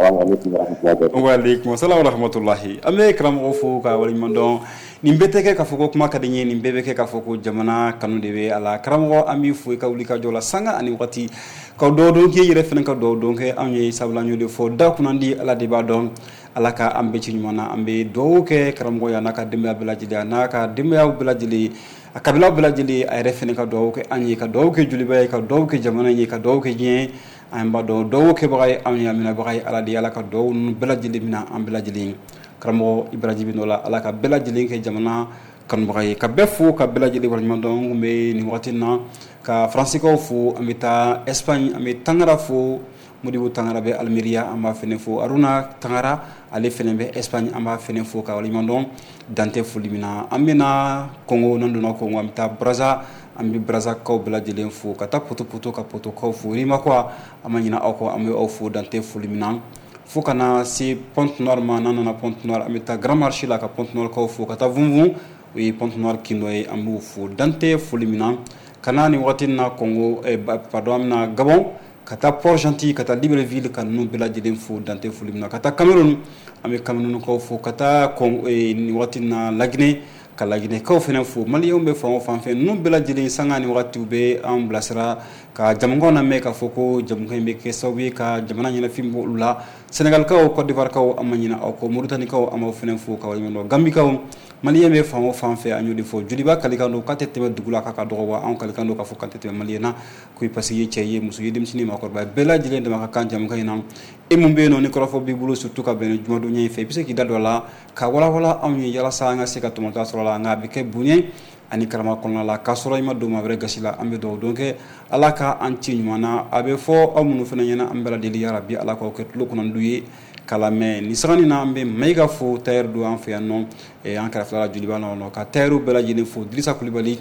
Wa alaikum salam wa rahmatullahi. An bɛ karamɔgɔ fo ka waleɲuman dɔn. Nin bɛɛ tɛ kɛ k'a fɔ ko kuma ka di n ye, nin bɛɛ bɛ kɛ k'a fɔ ko jamana kanu de bɛ a la. Karamɔgɔ an b'i fo i ka wuli ka jɔ la sanga ani wagati. Ka dɔw dɔn k'i yɛrɛ fana ka dɔw dɔn kɛ anw ye sabula an y'o de fɔ da kunnandi ala de b'a dɔn. Ala ka an bɛ ci ɲuman na an bɛ dugawu kɛ karamɔgɔ ye a n'a ka denbaya bɛɛ lajɛlen a n'a ka denbayaw bɛɛ lajɛlen a kabilaw bɛɛ lajɛlen a yɛrɛ fana ka dugawu kɛ an ye ka dugawu kɛ joliba ye ka dugawu kɛ jamana ye ka dugawu kɛ diɲɛ an b'a dɔn dugawu kɛbaga ye anw ye a minɛbaga ye ala de ye ala ka dugawu ninnu bɛɛ lajɛlen minɛ an bɛɛ lajɛlen karamɔgɔ Ibaraji Bino la ala ka bɛɛ lajɛlen kɛ jamana kanubaga ye ka bɛɛ fo ka bɛɛ lajɛlen waleɲuman dɔn n kun bɛ nin waati in na ka faransikaw fo an bɛ taa Espagne an bɛ Tangara fo Modibo Tangara bɛ Almeria an b'a fɛnɛ fo Aruna Tangara ale fɛnɛ bɛ Espagne an b'a fɛnɛ fo ka waleɲuman dɔn dante foli min na an bɛna Congo n'an donna Congo an bɛ taa Braza an bɛ Brazakaw bɛɛ lajɛlen fo ka taa Poto ka Potokaw fo Rimakwa an ma ɲinɛ aw kɔ an bɛ aw fo dante foli min na fo ka na se Pointe-Noire ma n'an nana Pointe-Noire an bɛ taa Grand Marché la ka Pointe-Noire kaw fo ka taa Vunvun o ye Pointe-Noire kindo ye an b'u fo dante foli min na ka na nin waati in na Congo pardon an bɛna Gabon ka taa Port-Gentil ka taa Libreville ka ninnu bɛɛ lajɛlen fo dante foli min na ka taa Cameroun an bɛ Camerounkaw fo ka taa nin waati in na Laginɛ ka Laginɛkaw fɛnɛ fo maliyɛnw bɛ fan o fan fɛ ninnu bɛɛ lajɛlen sanga ni wagatiw bɛ an bilasira ka jamukanw lamɛn k'a fɔ ko jamukan in bɛ kɛ sababu ye ka jamana ɲɛnafin bɔ olu la Senegalikaw Côte d'Ivoirekaw an ma ɲinɛ aw kɔ Mauritaniekaw an b'aw fɛnɛ fo ka waleɲuman dɔn Gambikaw maliyɛn bɛ fan o fan fɛ an y'o de fɔ joliba kalikan don k'a tɛ tɛmɛ dugu la k'a ka dɔgɔ wa anw kalikan don k'a fɔ k'an tɛ tɛmɛ maliyɛn na ko parce que i ye cɛ ye muso ye denmisɛnnin ye maakɔrɔba ye bɛɛ lajɛlen dama ka kan jamukan in na e mun bɛ yen nɔ ni kɔrɔfɔ b'i bolo surtout ka bɛn ni jumadon ɲɛ fɛ i bɛ se k'i da don a la ka walawala anw ye yalasa an ka se ka tɔmɔta sɔrɔ a la nka a bɛ kɛ bonya ani karama kɔnɔna la k'a sɔrɔ i ma don maa wɛrɛ gasi la an bɛ dugawu dɔn kɛ ala ka an ci ɲuman na a bɛ fɔ aw minnu fana ɲɛna an bɛɛ lajɛlen yarabi ala k'aw kɛ tulo kɔnɔndu ye k'a lamɛn nin sagani na an bɛ Mayiga fo Tayiru don an fɛ yan nɔ an kɛrɛfɛla joliba nɔ ka Tayiru bɛɛ lajɛlen fo Dirisa Kulibali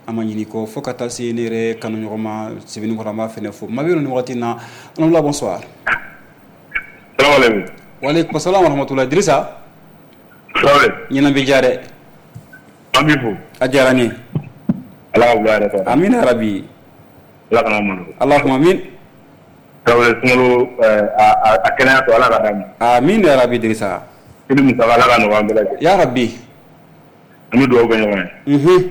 ama ɲini ko fo ka taa se ne yɛrɛ kanuɲɔgɔn ma sɛbɛnni kɔrɔ an b'a fɛnɛ fo Mabiro ni wagati na an la bonsoir. Salamu Waleykum salam wa rahmatullahi. Dirisa ɲinan bɛ diya dɛ. an b'i fo. A diyara n ye. Ala ka wula yɛrɛ fɛ. Amin ya rabi. Ala kana mɔnɔ. Allahumma amin. Tarawele sunkalo a kɛnɛya to Ala ka d'a ma. Amin ya rabi Dirisa. Kini musaka Ala ka nɔgɔya an bɛɛ lajɛlen. Ya rabi. An bɛ dugawu kɛ ɲɔgɔn ye.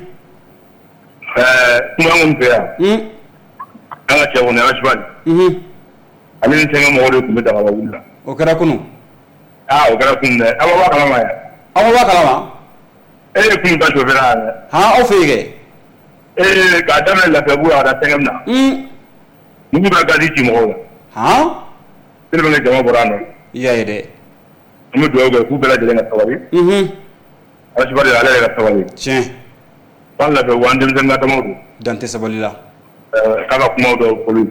Kuma an fɛ yan. An ka cɛ kɔni an ka Sibali. Ale ni sɛgɛn mɔgɔw de tun bɛ dagaba wuli la. O kɛra kunun. O kɛra kunun dɛ. Aw b'a kalama yan. Aw b'a kalama. E ye kunun ta chauffeur ya dɛ. Aw fɛ yen kɛ. K'a daminɛ Lafiyabugu la ka taa sɛgɛn na. Nugu bɛ gadi ci mɔgɔw la. Tele bɛ jama bɔra an nɔ. I y'a ye dɛ. An bɛ dugawu kɛ k'u bɛɛ lajɛlen ka sabali. Ala Sibali ale yɛrɛ ka sabali. Tiɲɛ. An Lafiyabugu an denmisɛnnin natamaw don. Dan tɛ sabali la. K'a ka kumaw dɔw fɔli.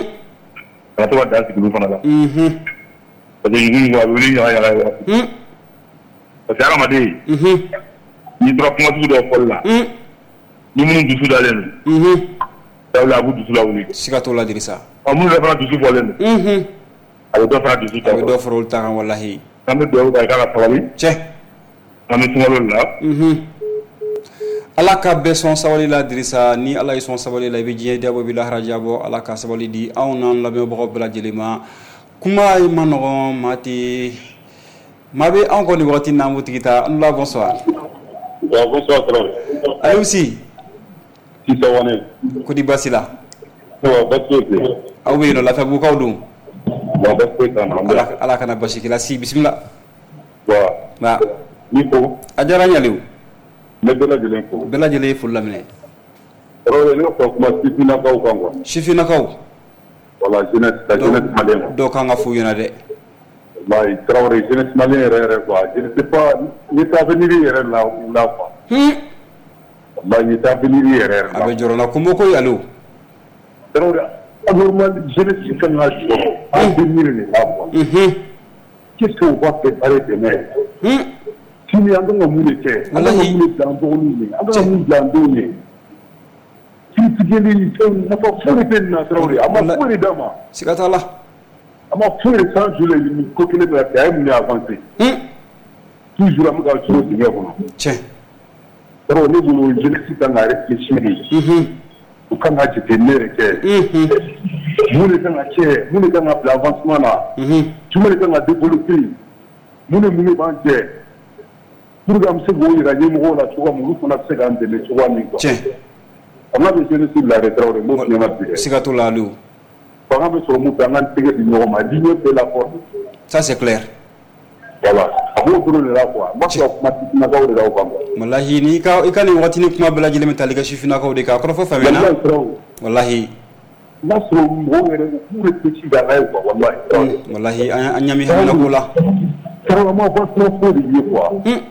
Ka to ka dan sigi olu fana la. Parce que ɲugun a bɛ wuli ɲaga ye. Parce que hadamaden n'i tora kuma sugu dɔw fɔli la ni minnu dusu dalen don sabula a b'u dusu lawuli. Siga t'o la Dirisa. Minnu yɛrɛ fana dusu bɔlen don a bɛ dɔ fana dusu ta. A bɛ dɔ fara olu ta kan walahi. An bɛ dugawu kɛ k'a ka sabali. Cɛ. An bɛ sunkalo la. Ala ka bɛɛ sɔn sabali la Dirisa, ni Ala ye sɔn sabali la i bɛ diɲɛ diya bɔ i bɛ lahara diya bɔ. Ala ka sabali di anw n'an lamɛnbagaw bɛɛ lajɛlen ma. Kuma ma nɔgɔn maa bɛ anw kɔni wagati n'an b'o tigi ta. An la bonsoir. Bonsoir Tarawele. Aliou Sy. Sisa Wane. Kodi basi la. Basi tɛ. Aw bɛ yen nɔ Lafiyabugukaw don. Basi foyi t'an na. Ala kana basi k'i la. Si bisimila. Wa. Ni ko. A diyara n ye Aliou. Ne bɛɛ lajɛlen fo. Bɛɛ lajɛlen ye foli laminɛ. Tarawele ne fɔ kuma sifinnakaw kan quoi. Sifinnakaw. Voilà jeunesse malienne. Dɔw kan ka f'u ɲɛna dɛ. Wallahi Tarawele jeunesse malienne yɛrɛ quoi. Je ne sais pas ni avenir yɛrɛ la quoi. Wallahi ni avenir yɛrɛ la. A bɛ jɔrɔ la ko koyi Aliou. Tarawele normal jeunesse kan ka sɔrɔ avenir de la quoi. Qu'est-ce qu'on va préparer demain? Sini an kan ka mun de kɛ? An kan ka mun de bila an dɔgɔninw ye? An kan ka mun bila an denw ye? Kiiritigɛli ni fɛnw nafa foyi tɛ nin na Tarawele. A ma foyi de d'a ma. Siga t'a la. A ma foyi de san joli ni ko kelen bɛ ka kɛ a ye mun de avancé? Toujours an bɛ ka cogo dingɛ kɔnɔ. Tiɲɛ. Tarawele ne bolo jeunesse kan ka réfléchir de. U kan ka jateminɛ de kɛ. Mun de kan ka kɛ? Mun de kan ka bila avancement na? Jumɛn de kan ka développer? Mun de mun de b'an jɛ? Pour que an bɛ se k'o yira ɲɛmɔgɔw la cogoya min olu fana bɛ se k'an dɛmɛ cogoya min quoi. Tiɲɛ. Fanga bɛ jeunesse bila de Tarawele, n b'o f'i ɲɛna bi dɛ. Siga t'o la Aliou. Fanga bɛ sɔrɔ mun fɛ an k'an tɛgɛ di ɲɔgɔn ma l'union fait la force. Ça c'est clair. Voilà a b'o dɔrɔn de la quoi. N b'a fɛ ka kuma sifinnakaw de la o kan quoi. Walahi ni i ka nin wagati ni kuma bɛɛ lajɛlen bɛ tali kɛ sifinnakaw de kan a kɔrɔ fɔ faamuya na. Walahi. N'a sɔrɔ mɔgɔw yɛrɛ u k'u réfléchir dans la vie quoi walahi. Walahi an ɲami hamina ko la. Tarawele ma avancement foyi de ye quoi.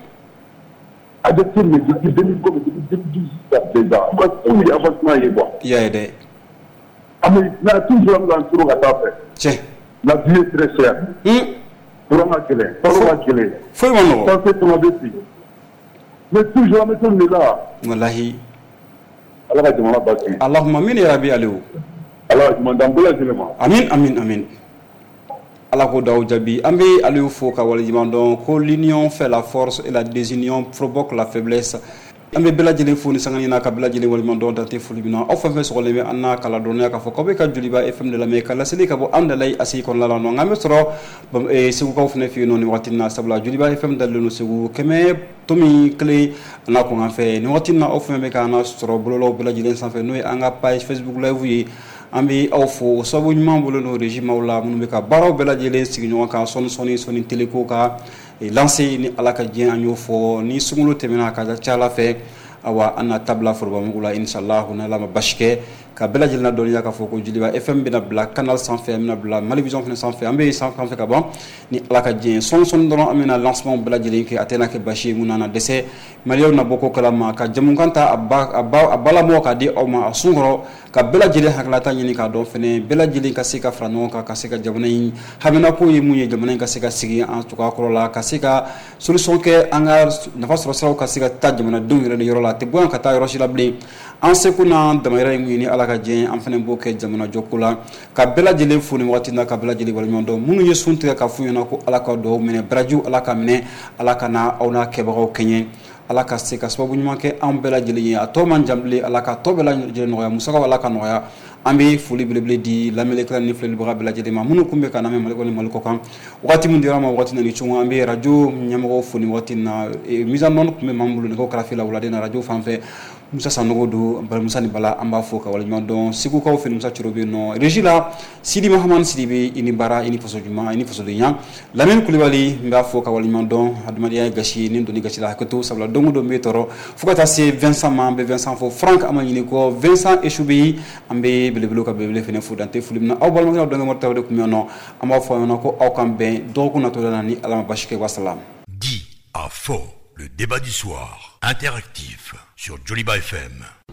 A jateminɛ depuis 2012 déjà an ma foyi de avancement ye quoi. I y'a ye dɛ. Mais toujours an bɛ k'an toro ka taa fɛ. Tiɲɛ. La vie est très chère. Courant ka gɛlɛn, balo ka gɛlɛn. Foyi ma nɔgɔn. Santé fana bɛ ten. Mais toujours an bɛ to nin de la. Walahi. Ala ka jamana basigi. Allahumma amin ya rabi Aliou. Ala ka ɲuman d'an bɛɛ lajɛlen ma. Amin amin amin. Ala ko daw jabi an bɛ Aliou fo ka waleɲuman dɔn ko l'union fait la force et la désunion provoque la faiblesse. An bɛ bɛɛ lajɛlen fo ni sanga na ka bɛɛ lajɛlen waleɲuman dɔn dante foli min na aw fɛn fɛn sɔgɔlen bɛ an n'a kala dɔnniya k'a fɔ k'aw bɛ ka Joliba FM de lamɛn ka laseli ka bɔ an dalayi Asi kɔnɔna la nɔ nka an bɛ sɔrɔ Segukaw fana fɛ yen nɔ nin wagati na sabula Joliba FM dalen don Segu kɛmɛ tomi kelen a n'a kɔn an fɛ nin wagati na aw fɛn bɛ k'an sɔrɔ bɔlɔlɔw bɛɛ lajɛlen sanfɛ n'o ye an ka page Facebook live ye. An bɛ aw fo sababu ɲuman bolo n'o régime la minnu bɛ ka baaraw bɛɛ lajɛlen sigi ɲɔgɔn kan sɔni teleko ka lancer ni Ala ka diɲɛ an y'o fɔ ni sunkalo tɛmɛna ka ca Ala fɛ awa an na tabila forobamugu la inshallah n'Ala ma basi kɛ ka bɛɛ lajɛlen na dɔnniya k'a fɔ ko Joliba FM bɛna bila canal sanfɛ an bɛna bila Malivision fana sanfɛ an bɛ yen sanfɛ ka ban ni Ala ka diɲɛ sɔni dɔrɔn an bɛna lancement bɛɛ lajɛlen kɛ a tɛna kɛ basi ye mun na dɛsɛ maliyɛnw na bɔ ko kalama ka jamukan ta a balamɔgɔ k'a di aw ma a sunkɔrɔ ka bɛɛ lajɛlen hakilata ɲini k'a dɔn fɛnɛ bɛɛ lajɛlen ka se ka fara ɲɔgɔn kan ka se ka jamana in haminako ye mun ye jamana in ka se ka sigi an cogoya kɔrɔ la ka se ka solution kɛ an ka nafa sɔrɔ siraw ka se ka taa jamanadenw yɛrɛ ni yɔrɔ la a tɛ bɔ yan ka taa yɔrɔ si la bilen an se kuna damayira mu ni ala ka jɛ an fana b'o kɛ jamana jɔko la ka bɛɛ lajɛlen fo ni waati na ka bɛɛ lajɛlen waleɲuman dɔn minnu ye sun tigɛ ka f'u ɲɛna ko ala ka dugawu minɛ baraju ala ka minɛ ala ka na aw n'a kɛbagaw kɛɲɛ ala ka se ka sababu ɲuman kɛ an bɛɛ lajɛlen ye a tɔ man jan bilen ala ka tɔ bɛɛ lajɛlen nɔgɔya musakaw ala ka nɔgɔya an bɛ foli belebele di lamɛnnikɛla ni filɛlibaga bɛɛ lajɛlen ma minnu kun bɛ ka lamɛn Mali kɔnɔ ni Mali kɔ kan waati min dira ma waati na ni cogo an bɛ radio ɲɛmɔgɔw fo ni waati na mise en onde kun bɛ m'an bolo nɛgɛw karafe la wuladen na radio fan fɛ Musa Sanogo don Musa ni Bala an b'a fo ka waleɲuman dɔn Segukaw fɛ Musa Coro bɛ yen nɔ régie la Sidi Mahamani Sidibe i ni baara i ni faso ɲuman i ni fasoden Lamine Kulibali n b'a fo ka waleɲuman dɔn adamadenya ye gasi ni donni gasi la hakɛto sabula don o don n bɛ tɔɔrɔ fo ka taa se Vincent ma an bɛ Vincent fo Franck an ma ɲini kɔ Vincent Eshubi an bɛ belebele ka belebele fɛnɛ fo dante foli min na aw balimakɛlaw dɔnkɛ Mɔritaw de kun bɛ yan nɔ an b'a fɔ aw ɲɛna ko aw kan bɛn dɔgɔkun natɔla la ni Ala ma basi kɛ wassalam. Dit à faux, le débat du soir interactif sur Joliba FM.